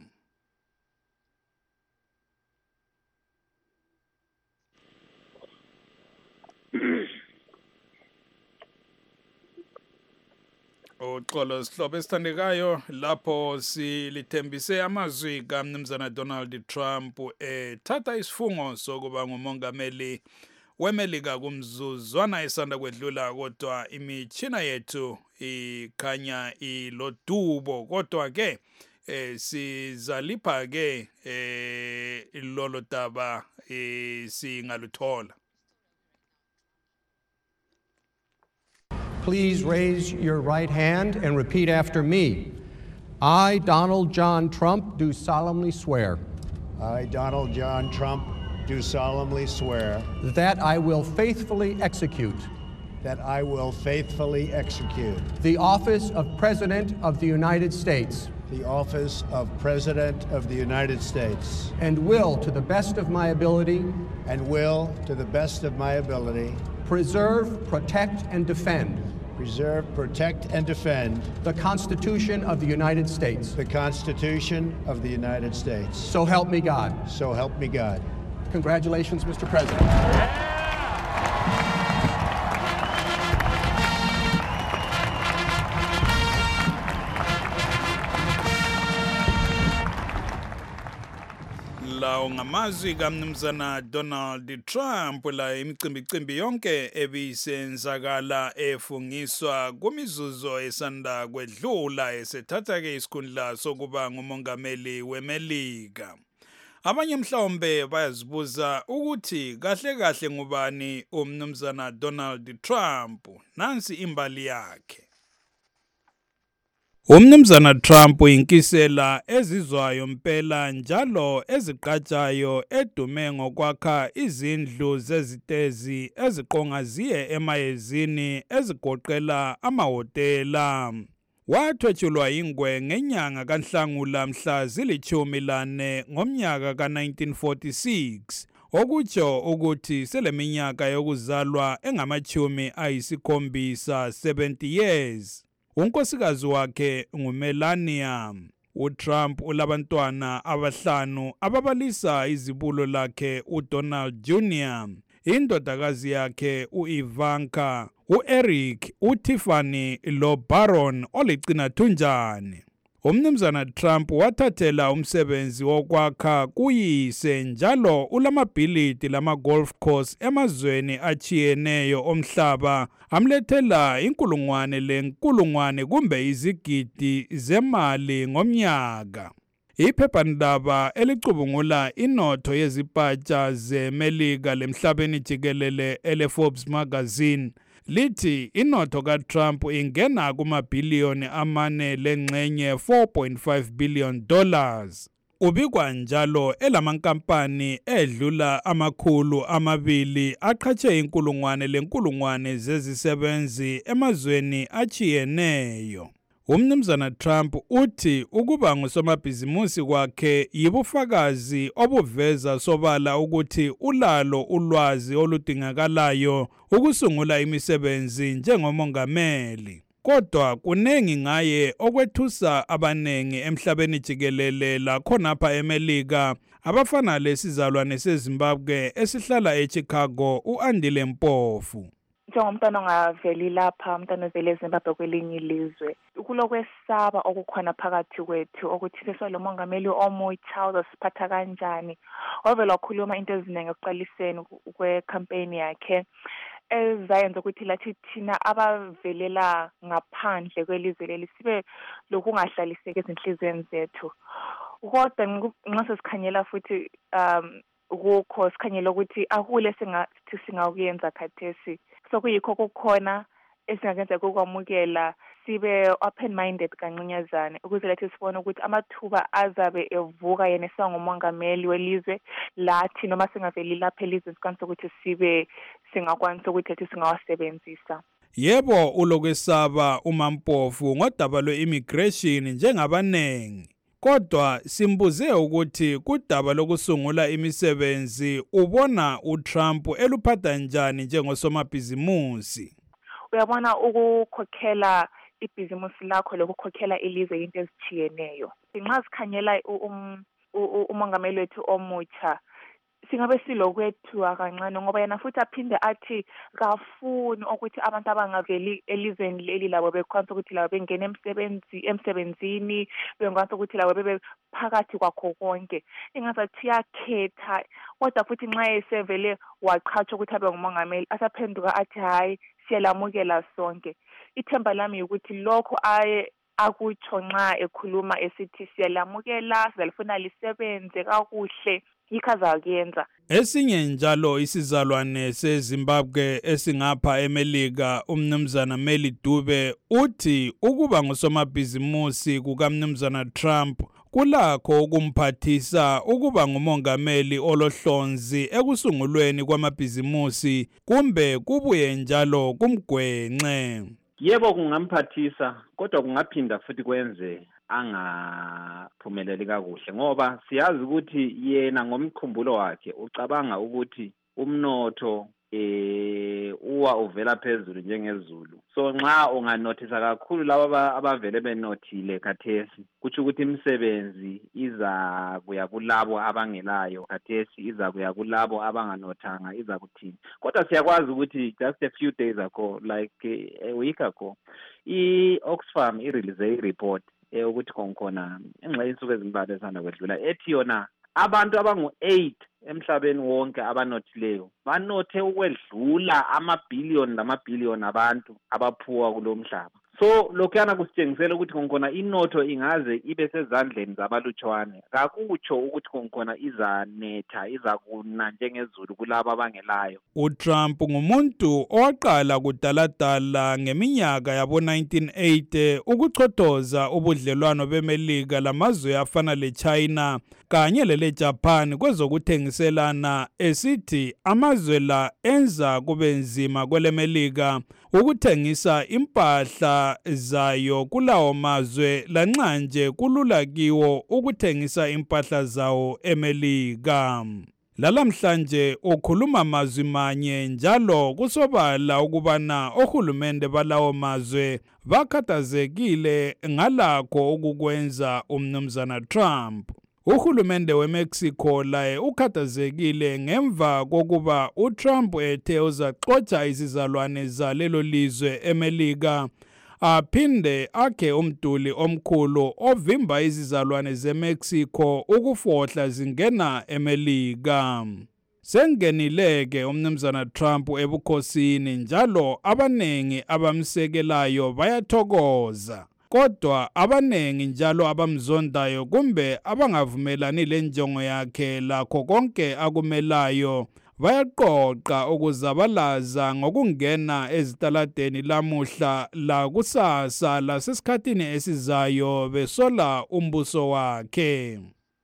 Speaker 2: Uxolo sihlobo esithandekayo lapho silithembise amazwi kaMnumzana Donald Trump ethatha isifungo sokuba ngumongameli weMelika kumzuzwana esanda kwedlula, kodwa imichina yethu ikhanya ilodubo, kodwa ke eh, sizalipha ke eh, lolo daba eh, singaluthola.
Speaker 4: Please raise your right hand and repeat after me. I, Donald John Trump, do solemnly swear.
Speaker 7: I, Donald John Trump, do solemnly swear
Speaker 4: that I will faithfully execute
Speaker 7: that I will faithfully execute
Speaker 4: the office of President of the United States
Speaker 7: the office of President of the United States
Speaker 4: and will, to the best of my ability,
Speaker 7: and will, to the best of my ability,
Speaker 4: preserve, protect, and defend
Speaker 7: preserve, protect, and defend
Speaker 4: the Constitution of the United States.
Speaker 7: The Constitution of the United States.
Speaker 4: So help me God.
Speaker 7: So help me God.
Speaker 4: Congratulations, Mister President.
Speaker 2: Lawo ngamazwi kaMnumzana Donald Trump la imicimbi cimbi yonke ebisenzakala efungiswa kumizuzo esanda kwedlula esethatha ke isikhundla sokuba ngumongameli weMelika. Abanye mhlawumbe bayazibuza ukuthi kahle kahle ngubani umnumzana Donald Trump. Nansi imbali yakhe. Umnumzana Trump inkisela ezizwayo mpela njalo eziqatshayo edume ngokwakha izindlu zezitezi eziqongaziye emayezini ezigoqela amahotela. Wathwetshulwa ingwe ngenyanga kaNhlangula mhla zilithumi lane ngomnyaka ka nineteen forty-six. Okutsho ukuthi seleminyaka yokuzalwa engamachumi ayisikhombisa seventy years. unkosikazi wakhe nguMelania. uTrump ulabantwana abahlanu ababalisa izibulo lakhe uDonald Junior, indodakazi yakhe uIvanka, uEric, uTiffany loBaron olicinathunjani. Umnumzana Trump wathathela umsebenzi wokwakha kuyise njalo ulamabhilidi lama-golf course emazweni achiyeneyo omhlaba amlethela inkulungwane lenkulungwane kumbe izigidi zemali ngomnyaka. Iphephandaba elicubungula inotho yezipatsha zeMelika lemhlabeni jikelele ele-Forbes magazine lithi inotho kaTrump ingena kumabhiliyoni amane lengxenye four point five billion dollars. Ubikwa njalo elamankampani edlula amakhulu amabili aqhatshe inkulungwane lenkulungwane zezisebenzi emazweni achiyeneyo. Umnumzana Trump uthi ukuba ngusomabhizimusi kwakhe yibufakazi obuveza sobala ukuthi ulalo ulwazi oludingakalayo ukusungula imisebenzi njengomongameli. Kodwa kunengi ngaye okwethusa abanengi emhlabeni jikelele lakhonapha eMelika abafana lesizalwane seZimbabwe esihlala eChicago uAndile Mpofu.
Speaker 8: Njengomntwana ongaveli lapha, umntwana ovele eZimbabwe kwelinye ilizwe, kulokwesaba okukhona phakathi kwethu ukuthi sesolo mongameli omutsha uzosiphatha kanjani. Wavele wakhuluma into eziningi ekuqaliseni kwe-campaign yakhe ezayenza ukuthi lathi thina abavelela ngaphandle kwelizwe leli sibe lokungahlaliseki ezinhlizweni zethu. Kodwa nxa sesikhanyela futhi um ukukho sikhanyela ukuthi akule singathi singakuyenza khathesi. So kuyikho kukhona esingakenza kokwamukela sibe open minded kancinyazana ukuze lathi sibone ukuthi amathuba azabe evuka yena sangumongameli welizwe lathi noma singaveli lapha elizwe sikwanisa ukuthi sibe singakwanisa ukuthi lathi singawasebenzisa.
Speaker 2: Yebo ulokwesaba uMampofu ngodaba lwe-immigration njengabanengi. Kodwa simbuze ukuthi kudaba lokusungula imisebenzi ubona uTrump eluphatha njani njengosomabhizimusi.
Speaker 8: Uyabona ukukhokhela ibhizimusi lakho lokukhokhela ilizwe into ezichiyeneyo. Nxa sikhanyela umongameli wethu omutsha singabe silokwethu akancane ngoba yena futhi aphinde athi kafuni ukuthi abantu abangaveli elizweni leli labo bekwanisa ukuthi labo bengene emsebenzi emsebenzini bekwanisa ukuthi labo bebe phakathi kwakho konke. Ingazathi yakhetha kodwa futhi nxa esevele waqhatsha ukuthi abe ngumongameli asaphenduka athi hayi siyalamukela sonke. Ithemba lami ukuthi lokho aye akutsho nxa ekhuluma esithi siyalamukela sizalifuna lisebenze kakuhle yikhaza kuyenza.
Speaker 2: Esinye njalo isizalwane seZimbabwe esingapha eMelika umnumzana Meli Dube uthi ukuba ngusomabhizimusi kukaMnumzana Trump kulakho ukumphathisa ukuba ngumongameli olohlonzi ekusungulweni kwamabhizimusi kumbe kubuye njalo kumgwenxe.
Speaker 9: Yebo kungamphathisa kodwa kungaphinda futhi kwenze angaphumeleli kakuhle ngoba siyazi ukuthi yena ngomkhumbulo wakhe ucabanga ukuthi umnotho eh uwa uvela phezulu njengezulu. So nxa unganothisa kakhulu laba abavele benothile khathesi kuthi ukuthi imisebenzi iza kuya kulabo abangelayo khathesi iza kuya kulabo abanganothanga iza kuthini. Kodwa siyakwazi ukuthi just a few days ago like a week ago i-Oxfam i-release i-report ukuthi konkhona engxenye insuku ezimbalwa esanda kwedlula ethi yona abantu abangu eight emhlabeni wonke abanothileyo banothe ukwedlula amabhillion lamabhillion abantu abaphuwa kulomhlaba. So lokhuyana kusitshengisela ukuthi konkhona inotho ingaze ibe sezandleni zabalutshwane kakutsho ukuthi konkhona izanetha izakuna njengezulu kulabo abangelayo.
Speaker 2: uTrump ngumuntu owaqala kudaladala ngeminyaka yabo nineteen eighty ukuchothoza ubudlelwano beMelika lamazwe afana leChina kanye leleJapan kwezokuthengiselana esithi amazwe la enza kube nzima kweleMelika ukuthengisa impahla zayo kulawo mazwe lanxa nje kulula kiwo ukuthengisa impahla zawo eMelika. lalamhlanje ukhuluma mazwi manye njalo kusobala ukubana ohulumende balawo mazwe bakhathazekile ngalakho ukukwenza umnumzana Trump. Uhulumende weMexico laye ukhathazekile ngemva kokuba uTrump ethe uzaxotsha izizalwane zalelo lizwe eMelika aphinde akhe umduli omkhulu ovimba izizalwane zeMexico ukufohla zingena eMelika. Sengenileke umnumzana Trump ebukhosini njalo abanengi abamsekelayo bayathokoza. Kodwa abanengi njalo abamzondayo kumbe abangavumelani lenjongo yakhe lakho konke akumelayo bayaqoqa ukuzabalaza ngokungena ezitaladeni lamuhla la kusasa lasesikhathini esizayo besola umbuso wakhe.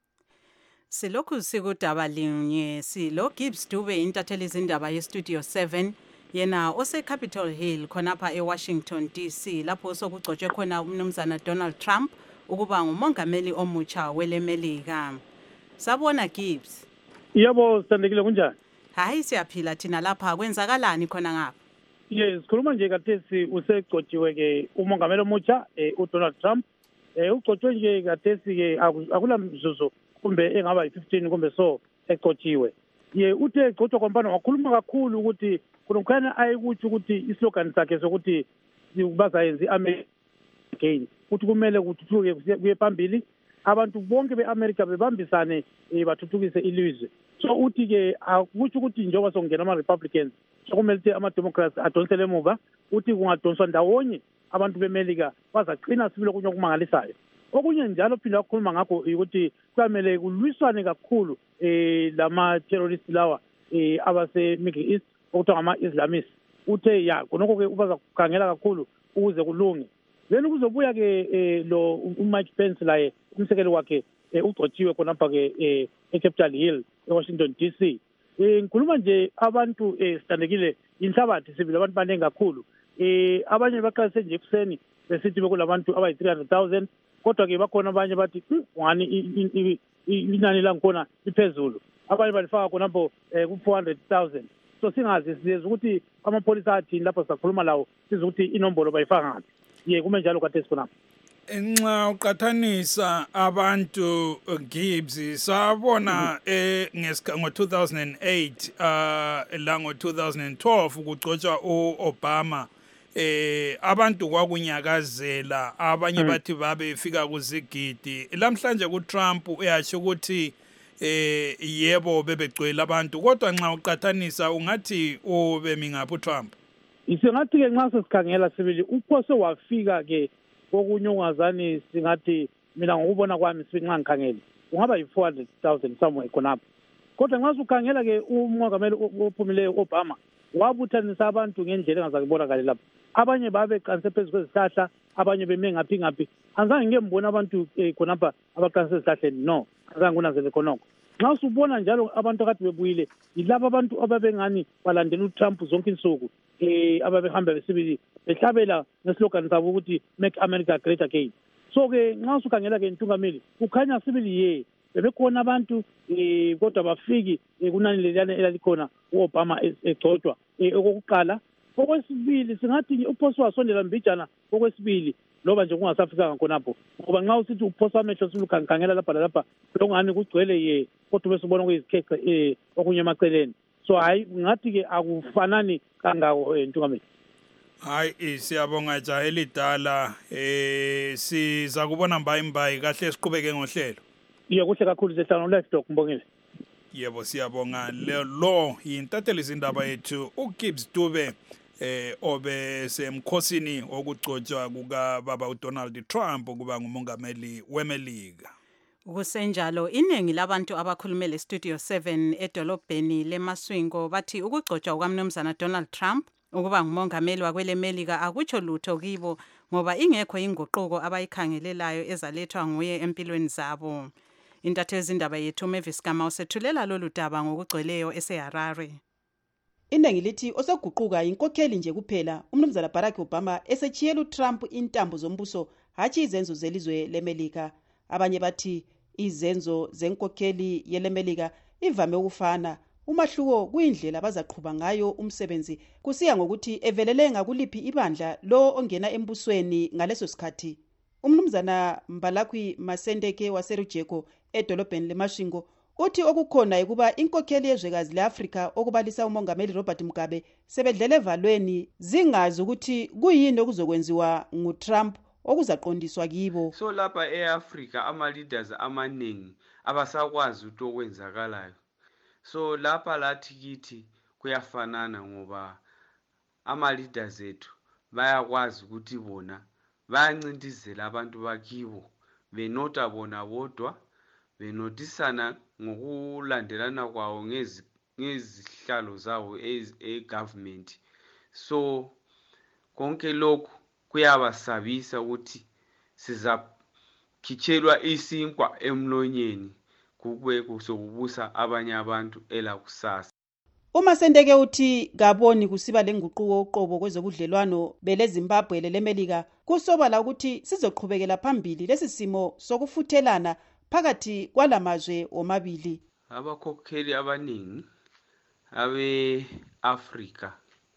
Speaker 1: Silokhu sikudaba linye silo Gibbs Dube intatheli izindaba yestudio seven yena ose Capitol Hill khonapha eWashington D C lapho sokugcotshwe khona umnumzana Donald Trump ukuba ngumongameli omutsha welemelika. Sabona Gibbs.
Speaker 10: Yebo sithandekile kunjani?
Speaker 1: Hayi siyaphila thina lapha kwenzakalani khona ngapha?
Speaker 10: Yes, khuluma nje kathesi usegcotshiwe ke umongameli omutsha eh uDonald Trump. Eh ugcotshwe nje kathesi ke akula mzuzu kumbe engaba yi-fifteen kumbe so egcotshiwe. Ye uthe egcotshwa kwampana wakhuluma kakhulu ukuthi kunokhana ayikuthi ukuthi islogan sakhe sokuthi bazayenza iAmerica again. Uthi kumele ukuthuthuke kuye phambili abantu bonke beAmerica bebambisane bathuthukise ilizwe. So uthi ke akuthi ukuthi njengoba sokungena ama Republicans sokumele ukuthi ama Democrats adonsele emuva uthi kungadonswa ndawonye abantu beMelika bazaqina sibile kunye okumangalisayo. Okunye njalo phinda ukukhuluma ngakho ukuthi kwamele kulwiswane kakhulu eh lama terrorist lawa eh abase Middle East okuthiwa ngama Islamists. Uthe ya konoko ke ubaza kukhangela kakhulu ukuze kulunge. Then kuzobuya ke lo uMike Pence laye umsekeli wakhe ugcotshiwe khonapha ke eCapitol Hill eWashington D C. Eh ngikhuluma nje abantu sithandekile inhlabathi sibili abantu baningi kakhulu. Eh abanye baqalise nje ekuseni besithi bekulabantu abayi three hundred thousand kodwa ke bakhona abanye bathi ngani inani langikhona liphezulu. Abanye balifaka khonapho ku four hundred thousand. So singazi siyenza ukuthi amapolisa athi lapho sikhuluma lawo sizokuthi inombolo bayifaka ngapi. Ye kume njalo kathesi khonapho.
Speaker 2: Nxa uqathanisa abantu Gibbs sabona eh ngo two thousand eight uh la ngo two thousand twelve kugcotshwa uObama eh abantu kwakunyakazela abanye bathi babefika kuzigidi lamhlanje kuTrump uyasho ukuthi eh yebo bebegcwele abantu kodwa nxa uqathanisa ungathi ubemi ngaphi uTrump.
Speaker 10: Isingathi ke nxa sesikhangela sibili uphose wafika ke okunye ungazani singathi mina ngokubona kwami sinxa ngikhangele ungaba yi four hundred thousand somewhere khonapho. Kodwa nxa usukhangela ke umongameli ophumileyo Obama wabuthanisa abantu ngendlela engazakubonakala lapha. Abanye babe qanse phezulu kwezihlahla abanye beme ngaphi ngaphi. Anzange ngembona abantu khonapha abaqanse ezihlahleni no azange ngunazele khonoko. Nxa usubona njalo abantu akade bebuyile yilabo abantu ababengani balandela uTrump zonke insuku eh ababehamba besibili behlabela neslogan sabo ukuthi make America great again. So ke nxa usukhangela ke intungameli ukhanya sibili ye bebekhona abantu eh kodwa bafiki kunani leliyana elalikhona uObama egcotshwa okokuqala. Okwesibili singathi uphoso wasondela mbijana okwesibili loba nje kungasafikanga khonapho ngoba nxa usithi uphoso amehlo silukhangela lapha lapha lokungani kugcwele ye kodwa bese ubona kuyizikhexe eh okunye emaceleni. So hayi ngathi ke akufanani kangako entungameli.
Speaker 2: Hayi siyabonga jaheli dala eh siza kubona mbayi mbayi kahle siqhubeke ngohlelo.
Speaker 10: Iya kuhle kakhulu sehlano laptop mbongile.
Speaker 2: Yebo siyabonga lo intatheli izindaba yethu uGibbs Dube eh obe semkhosini okugcotshwa kuka baba uDonald Trump kuba ngumongameli weMelika.
Speaker 1: Kusenjalo iningi labantu abakhulumele studio seven edolobheni leMaswingo bathi ukugcotshwa kukaMnumzana Donald Trump ukuba ngumongameli wakwelemelika akutsho lutho kibo ngoba ingekho inguquko abayikhangelelayo ezalethwa nguye empilweni zabo. Intatheli izindaba yethu Mavis Kama usethulela lolu daba ngokugcweleyo eseHarare.
Speaker 11: Iningi lithi oseguquka inkokheli nje kuphela umnumzana Barack Obama esechiyela uTrump intambo zombuso hathi izenzo zelizwe leMelika. Abanye bathi izenzo zenkokheli yelemelika ivame ukufana. Umahluko kuyindlela abazaqhuba ngayo umsebenzi kusiya ngokuthi evelele ngakuliphi ibandla lo ongena embusweni ngaleso sikhathi. Umnumzana Mbalakwi Masendeke waserujeko edolobheni leMashingo uthi okukhona ukuba inkokheli yezwekazi leAfrika okubalisa umongameli Robert Mugabe sebedlele evalweni zingazi ukuthi kuyini okuzokwenziwa nguTrump okuzaqondiswa kibo.
Speaker 12: So lapha eAfrika ama leaders amaningi abasakwazi ukuthi okwenzakalayo. So lapha lathi kithi kuyafanana ngoba ama leaders ethu bayakwazi ukuthi bona bayancindizela abantu bakibo benota bona bodwa benotisana ngokulandelana kwawo ngezi ngezihlalo zawo e-government. So konke lokhu kuyabasabisa ukuthi sizakhitshelwa isinkwa emlonyeni kube kusokubusa abanye abantu elakusasa.
Speaker 11: Uma Sendeke uthi kaboni kusiba lenguquko uqobo kwezobudlelwano bele Zimbabwe lelemelika kusobala ukuthi sizoqhubekela phambili lesisimo sokufuthelana phakathi kwalamazwe omabili.
Speaker 12: Abakhokheli abaningi abe-Afrika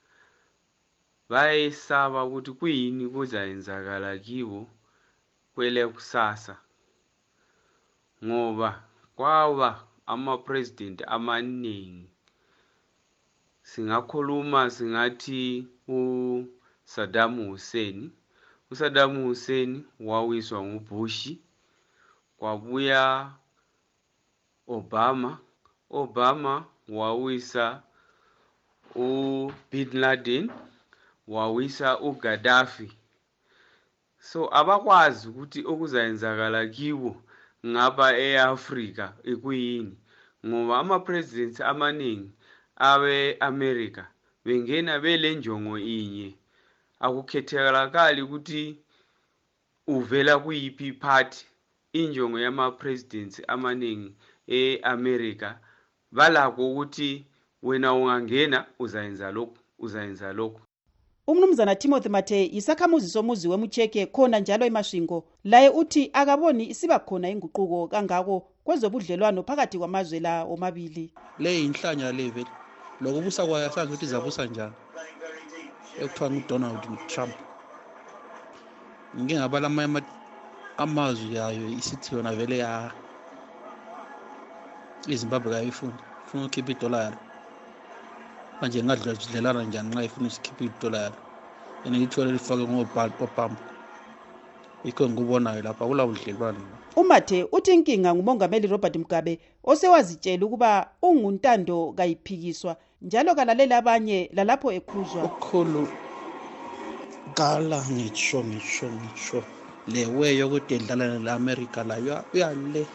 Speaker 12: bayesaba ukuthi kuyini kuzayenzakala kibo kwele kusasa ngoba kwaba ama-president amaningi. Singakhuluma singathi uSaddam Hussein. uSaddam Hussein wawiswa nguBush, kwabuya Obama. Obama wawisa uBin Laden, wawisa uGaddafi. So abakwazi ukuthi okuzayenzakala kibo ngapha eAfrika ekuyini ngoba ama-presidents amaningi abe-America bengena belenjongo inye. Akukhethekali ukuthi uvela kuyiphi party. Injongo yama-presidents amaningi e-America balakho ukuthi wena ungangena uzayenza lokhu uzayenza lokhu.
Speaker 11: Umnumzana Timothy Mathe isakhamuzi somuzi wemucheke khona njalo eMashingo laye uthi akaboni isiba khona inguquko kangako kwezobudlelwano phakathi kwamazwe la omabili.
Speaker 14: Le inhlanya level lokubusa kwayo asazi ukuthi izabusa njani ekuthiwa nguDonald Trump. Ngike ngabala ama amazwi yayo isithi yona vele ya iZimbabwe kayifuna ufuna ukhipha idollar manje ngadlelana njani nxa ifuna usikhipha idollar ene ithola lifake ngobhalpopamba ikho ngikubonayo lapha kula budlelwano.
Speaker 11: Umathe uthi inkinga ngumongameli Robert Mugabe osewazitshela ukuba unguntando kayiphikiswa njalo kalalela abanye lalapho ekhuzwa.
Speaker 14: Okukhulu kala ngitsho ngitsho ngitsho le way yokuthi edlala neAmerica la uyale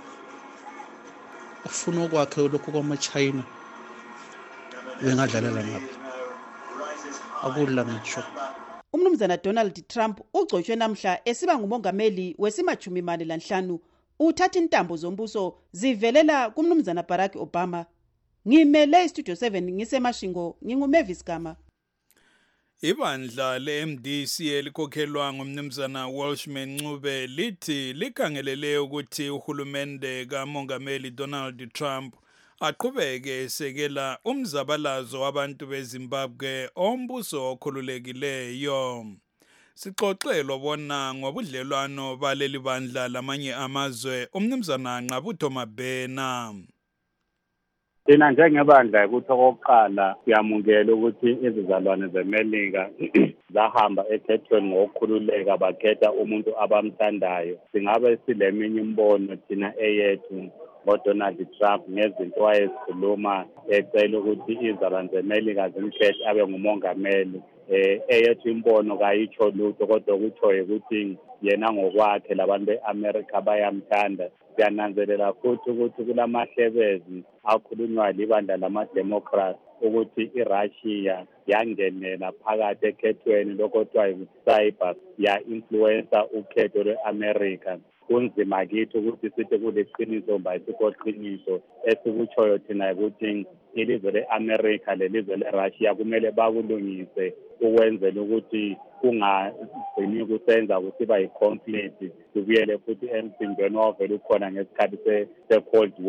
Speaker 14: ufuna ukwakhe lokho kwama-China bengadlalela ngaphi akudla ngitsho.
Speaker 11: Umnumzana Donald Trump ugcotshwe namhla esiba ngumongameli wesimachumi mane lanhlanu uthatha intambo zombuso zivelela kumnumzana Barack Obama. Ngimele iStudio seven ngiseMashingo nginguMavis Gama.
Speaker 2: Ibandla le-M D C elikhokhelwa ngumnumzana Welshman Ncube lithi likhangelele ukuthi uhulumende kamongameli Donald Trump aqhubeke esekela umzabalazo wabantu beZimbabwe ombuso okhululekileyo. Sixoxelwa bona ngobudlelwano baleli bandla lamanye amazwe umnumzana Nqabutho Mabhena.
Speaker 15: Thina njengebandla ukuthi okokuqala siyamukela ukuthi izizalwane zeMelika zahamba ekhethweni ngokukhululeka bakhetha umuntu abamthandayo. Singabe sileminye imbono thina eyethu ngoDonald Trump ngezinto wayezikhuluma ecela ukuthi izizalwane zeMelika zimkhethe abe ngumongameli. Eh eyethu imbono kayitsho lutho kodwa kutshoyo ukuthi yena ngokwakhe labantu beAmerica bayamthanda. Siyananzelela futhi ukuthi kulamahlebezi akhulunywa libandla lama-Democrats ukuthi iRussia yangenela phakathi ekhethweni lokothiwa yi-cyber ya-influencer ukhetho lwe-America. Kunzima kithi ukuthi sithi kuliqiniso mba isikoqiniso esikutshoyo thina ukuthi ilizwe le-America lelizwe le-Russia kumele bakulungise ukwenzela ukuthi kungagcini kusenza kusiba yi-conflict kubuyele futhi emsimbeni wavele ukhona ngesikhathi se-Cold War.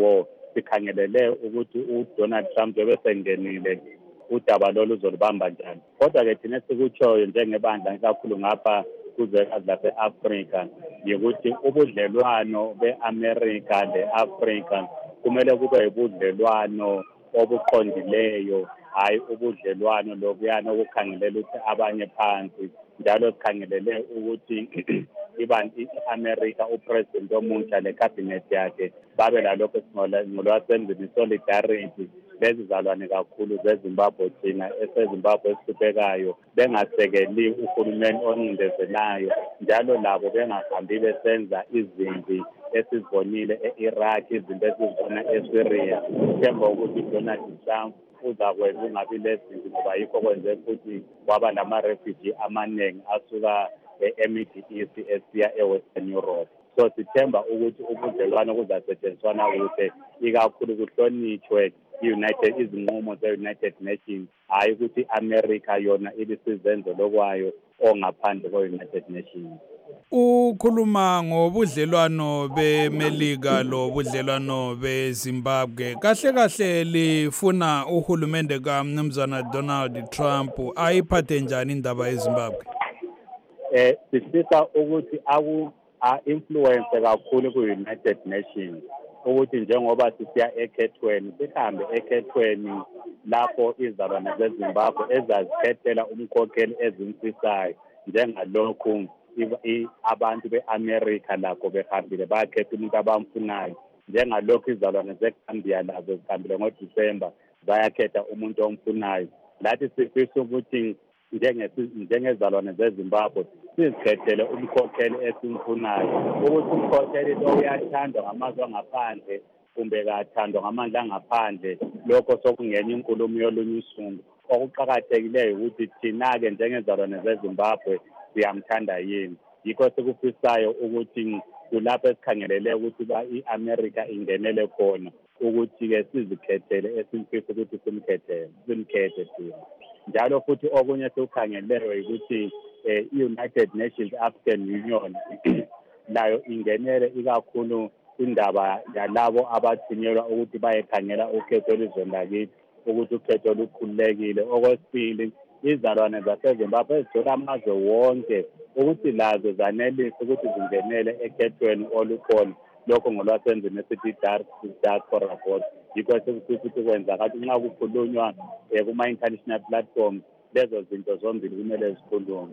Speaker 15: sikhangelele ukuthi uDonald Trump ebesengenile udaba lolu uzolibamba njani. Kodwa-ke thina sikutshoyo njengebandla kakhulu ngapha kuzwekazi lase-Afrika yikuthi ubudlelwano be-Amerika le-Afrika kumele kube yibudlelwano obuqondileyo, hayi ubudlelwano lokuyana okukhangelela ukuthi abanye phansi. Njalo sikhangelele ukuthi i-Amerika upresident omusha lekhabhinethi yakhe babe lalokho ngolwasenzini solidarity lezizalwane kakhulu zeZimbabwe thina eseZimbabwe esihluphekayo, bengasekeli uhulumeni oncindezelayo, njalo labo bengahambi besenza izimpi esizibonile e-Iraq, izinto esizibona e-Syria. Themba ukuthi Donald Trump uzakwenza ungabi lezimpi ngoba yikho kwenze futhi kwaba lama-refugee amaningi asuka e-Middle East esiya e-Western Europe. So sithemba ukuthi ubudlelwano kuzasetshenziswana kuhle, ikakhulu kuhlonishwe i-United izinqumo ze-United Nations, hayi ukuthi i-Amerika yona ibisizenzo lokwayo ongaphandle kwe-United Nations.
Speaker 2: Ukhuluma ngobudlelwano beMelika lobudlelwano beZimbabwe. Kahle kahle lifuna uhulumende kaMnumzana Donald Trump ayiphathe njani indaba yeZimbabwe?
Speaker 15: Eh sifisa ukuthi aku influence kakhulu ku-United Nations ukuthi njengoba sisiya ekhethweni sihambe ekhethweni lapho izalwane zeZimbabwe ezazikhethela umkhokheli ezimfisayo njengalokhu abantu be-Amerika lakho behambile bakhetha umuntu abamfunayo, njengalokhu izalwane zeGambia lazo zihambile ngoDisemba bayakhetha umuntu omfunayo. Lathi sifisa ukuthi njengezalwane zeZimbabwe sizikhethele umkhokheli esimfunayo, ukuthi umkhokheli lo uyathandwa ngamazwe angaphandle kumbe kathandwa ngamandla angaphandle, lokho sokungena inkulumo yolunye usungu. Okuqakathekileyo ukuthi thina-ke njengezalwane zeZimbabwe siyamthanda yini. Yikho sikufisayo ukuthi kulapho esikhangelele ukuthi i-Amerika ingenele khona, ukuthi-ke sizikhethele esimfisa ukuthi simkhethele simkhethe thina. Njalo futhi okunye sikukhangeleyo ukuthi i-United Nations African Union nayo ingenele ikakhulu indaba yalabo abathunyelwa ukuthi bayekhangela ukhetho elizweni lakithi ukuthi ukhetho lukhululekile. Okwesibili, izalwane zaseZimbabwe ezithola amazwe wonke ukuthi lazo zanelise ukuthi zingenele ekhethweni olukhona, lokho ngolwasenzini esithi diaspora vote. Yikho sekufisa ukuthi kwenzakala nxa kukhulunywa kuma-international platforms lezo zinto zombili kumele zikhulunywe.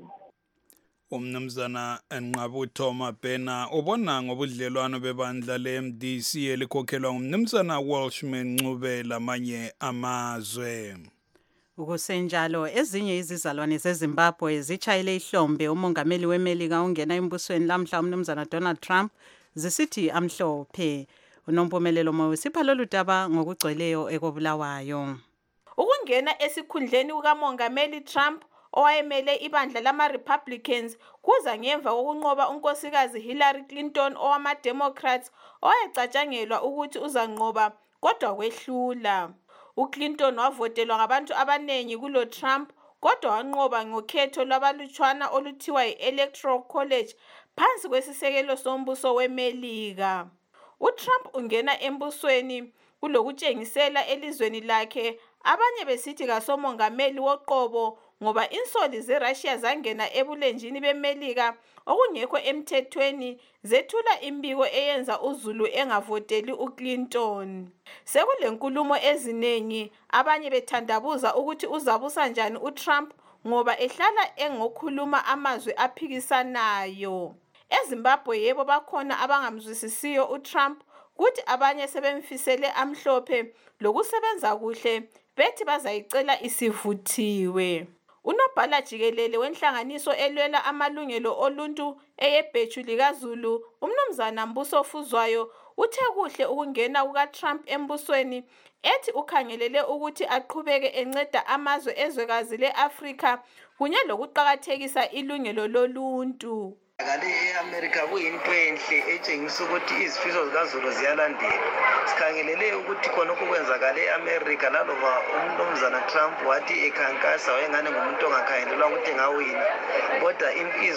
Speaker 2: Umnumzana Nqabutho Mabhena ubona ngobudlelwano bebandla le-M D C elikhokhelwa ngumnumzana Welshman Ncube lamanye amazwe.
Speaker 1: Ukusenjalo ezinye izizalwane zeZimbabwe zitshayile ihlombe umongameli weMelika ongena embusweni lamhla umnumzana Donald Trump zisithi amhlophe. Unompumelelo mawusipha lolu daba ngokugcweleyo ekobulawayo.
Speaker 13: Ukungena esikhundleni kukamongameli Trump owayemele ibandla lama-Republicans kuza ngemva kokunqoba unkosikazi Hillary Clinton owama-Democrats owayecatshangelwa ukuthi uzanqoba kodwa kwehlula. UClinton wavotelwa ngabantu abanengi kulo Trump kodwa wanqoba ngokhetho lwabalutshwana oluthiwa yi-Electoral College phansi kwesisekelo sombuso weMelika. UTrump ungena embusweni kulokutshengisela elizweni lakhe, abanye besithi kasomongameli woqobo ngoba insoli zeRussia zangena ebulenjini beMelika okungekho emthethweni zethula imbiko eyenza uZulu engavoteli uClinton. Sekulenkulumo ezinengi, abanye bethandabuza ukuthi uzabusa njani uTrump ngoba ehlala engokhuluma amazwi aphikisanayo. EZimbabwe yebo bakhona abangamzwisisiyo uTrump, kuthi abanye sebemfisele amhlophe lokusebenza kuhle bethi bazayicela isivuthiwe. Unobhala jikelele wenhlanganiso elwela amalungelo oluntu eyebheju likaZulu, umnumzana Mbuso Fuzwayo, uthe kuhle ukungena kukaTrump embusweni, ethi ukhangelele ukuthi aqhubeke enceda amazwe ezwekazi le-Afrika kunye lokuqakathekisa ilungelo loluntu.
Speaker 16: Kale eAmerica kuyinto enhle etshengisa ukuthi izifiso zikaZulu ziyalandela. Sikhangelele ukuthi khonokho kwenzakala eAmerica laloba umnumzana Trump wathi ekhankasa wayengane ngumuntu ongakhangelelwa ukuthi engawina. Kodwa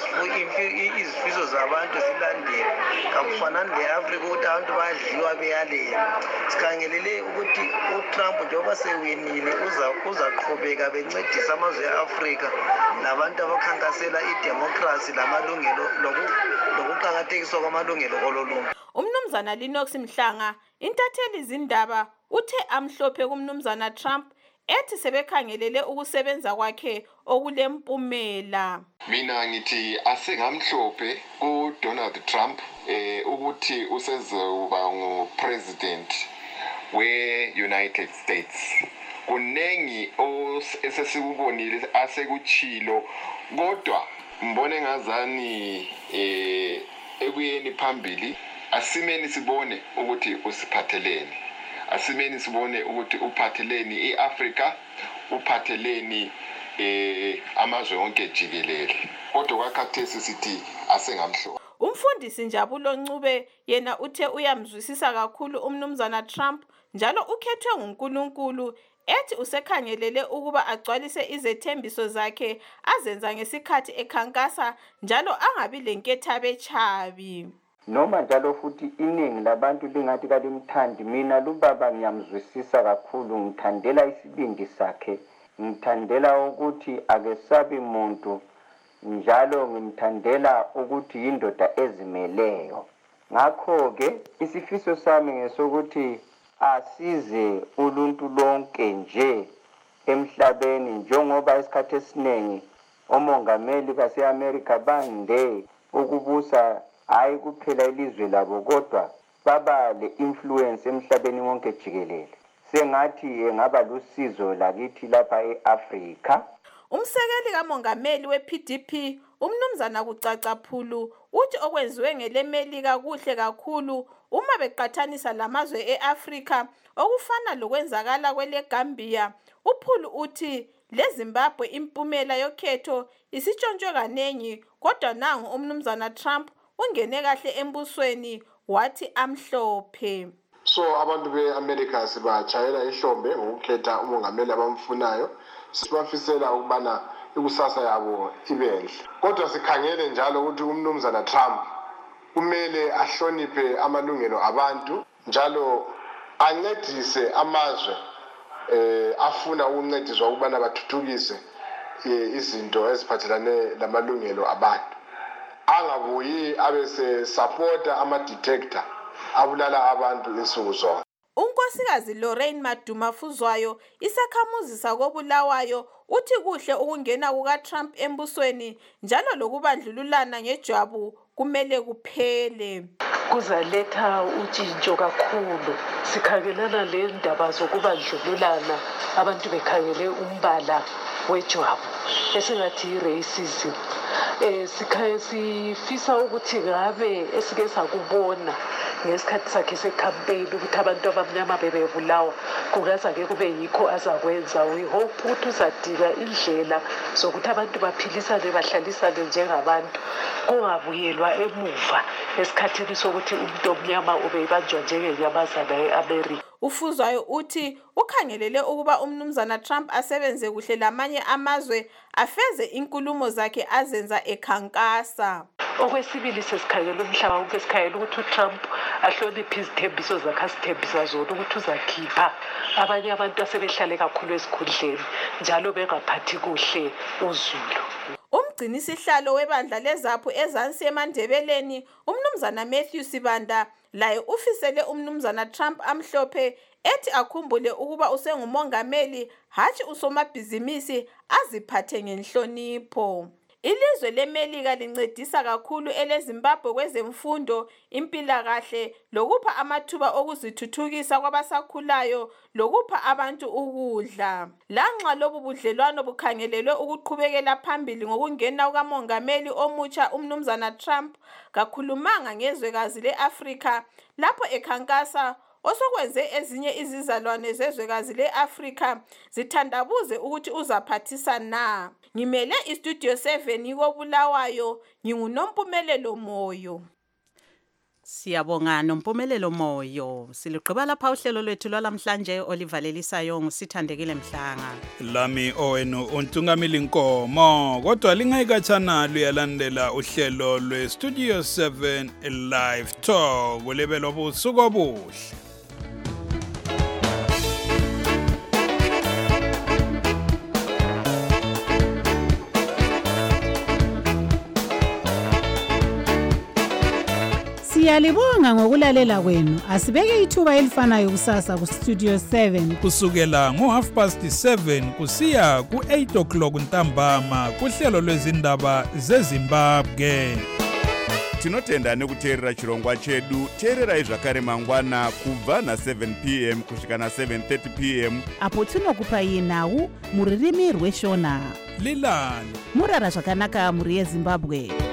Speaker 16: izifiso zabantu zilandela. Kakufanani leAfrica ukuthi abantu bayadliwa beyalela. Sikhangelele ukuthi uTrump njengoba sewinile uza uzaqhubeka bencedisa amazwe eAfrica nabantu abakhankasela idemocracy lamalungelo lokuqakathekiswa kwamalungelo kololuntu.
Speaker 13: Umnumzana Lennox Mhlanga intatheli izindaba uthe amhlophe kumnumzana Trump ethi sebekhangelele ukusebenza kwakhe okulempumela.
Speaker 17: Mina ngithi asengamhlophe kuDonald Trump eh ukuthi usezoba ngupresident we-United States. Kunengi esesikubonile asekuchilo kodwa mbone ngazani eh ekuyeni phambili asimeni sibone ukuthi usiphatheleni asimeni sibone ukuthi uphatheleni iAfrica uphatheleni eh amazwe onke jikelele kodwa kwakhathesi sithi asengamhlobo.
Speaker 13: Umfundisi Njabulo Ncube yena uthe uyamzwisisa kakhulu umnumzana Trump njalo ukhethwe nguNkulunkulu ethi usekhangelele ukuba agcwalise izethembiso zakhe azenza ngesikhathi ekhankasa njalo angabi lenketha bechabi.
Speaker 18: Noma njalo futhi iningi labantu lingathi kalimthandi mina lubaba ngiyamzwisisa kakhulu ngithandela isibindi sakhe ngithandela ukuthi akesabi umuntu njalo ngimthandela ukuthi yindoda ezimeleyo. Ngakho ke isifiso sami ngesokuthi asize uluntu lonke nje emhlabeni njengoba isikhathi esiningi omongameli baseAmerica bande ukubusa hayi kuphela ilizwe labo kodwa baba le influence emhlabeni wonke jikelele. Sengathi engaba lusizo lakithi lapha eAfrica.
Speaker 13: Umsekeli kamongameli weP D P umnumzana kucacaphulu uthi okwenziwe ngelemelika kuhle kakhulu uma beqathanisa lamazwe eAfrica okufana lokwenzakala kweleGambia. Uphulu uthi leZimbabwe impumela yokhetho isitshontshwe kanengi kodwa nangu umnumzana Trump ungene kahle embusweni wathi amhlophe.
Speaker 19: So abantu beAmerica sibachayela ihlombe ngokukhetha umongameli abamfunayo sibafisela ukubana ikusasa yabo ibenhle kodwa sikhangele njalo ukuthi umnumzana Trump kumele ahloniphe amalungelo abantu njalo ancedise amazwe eh afuna ukuncediswa ukubana bathuthukise izinto eziphathelane lamalungelo abantu angabuyi abese supporta ama detector abulala abantu insuku zonke.
Speaker 13: Unkosikazi Lorraine Madumafuzwayo isakhamuzi sakobulawayo uthi kuhle ukungena kukaTrump embusweni njalo lokubandlululana ngejwabu kumele kuphele.
Speaker 20: Kuzaletha utshintsho kakhulu sikhangelana le ndaba zokubandlululana abantu bekhangele umbala wejwabu esingathi i-racism. Eh sifisa ukuthi ngabe esike sakubona ngesikhathi sakhe secampaign ukuthi abantu abamnyama bebebulawa kungazake kube yikho azakwenza. We hope ukuthi uzadika indlela zokuthi abantu baphilisane bahlalisane njengabantu kungabuyelwa emuva esikhathini sokuthi umuntu omnyama ubeyibanjwa njengenyamazana eAmerica.
Speaker 13: Ufuzwayo uthi ukhangelele ukuba umnumzana Trump asebenze kuhle lamanye amazwe afeze inkulumo zakhe azenza ekhankasa.
Speaker 20: Okwesibili sesikhangela umhlaba wonke sikhangela ukuthi uTrump ahloniphe izithembiso zakhe asithembisa zona ukuthi uzakhipha abanye abantu asebehlale kakhulu esikhundleni njalo bengaphathi kuhle uZulu.
Speaker 13: Umgcinisihlalo webandla lezaphu ezansi eMandebeleni umnumzana Matthew Sibanda laye ufisele umnumzana Trump amhlophe ethi akhumbule ukuba usengumongameli hatshi usomabhizimisi aziphathe ngenhlonipho. Ilizwe leMelika lincedisa kakhulu eleZimbabwe kwezemfundo, impilakahle lokupha amathuba okuzithuthukisa kwabasakhulayo lokupha abantu ukudla. Lanxa lobu budlelwano bukhangelelwe ukuqhubekela phambili ngokungena kukamongameli omutsha umnumzana Trump kakhulumanga ngezwekazi leAfrica lapho ekhankasa osokwenze ezinye izizalwane zezwekazi leAfrica zithandabuze ukuthi uzaphathisa na. ngimele istudio seven ikobulawayo ngingunompumelelo Moyo.
Speaker 1: Siyabonga Nompumelelo Moyo. Siligqiba lapha uhlelo lwethu lwalamhlanje olivalelisayo ngusithandekile Mhlanga.
Speaker 2: Lami owenu uNtungamili Nkomo. Kodwa lingayikatshana luyalandela uhlelo lweStudio seven Live Talk ulebelo busuku obuhle.
Speaker 21: Siyalibonga ngokulalela kwenu. Asibeke ithuba elifanayo kusasa ku Studio seven.
Speaker 2: Kusukela ngo half past seven kusiya ku eight o'clock ntambama kuhlelo lwezindaba zeZimbabwe.
Speaker 3: Tinotenda nekuteerera chirongwa chedu. Teererai zvakare mangwana kubva na seven p m kusvika na seven thirty p m
Speaker 22: apo tinokupai nhau muririmi rweshona.
Speaker 2: Lilani
Speaker 22: murara zvakanaka muri yeZimbabwe.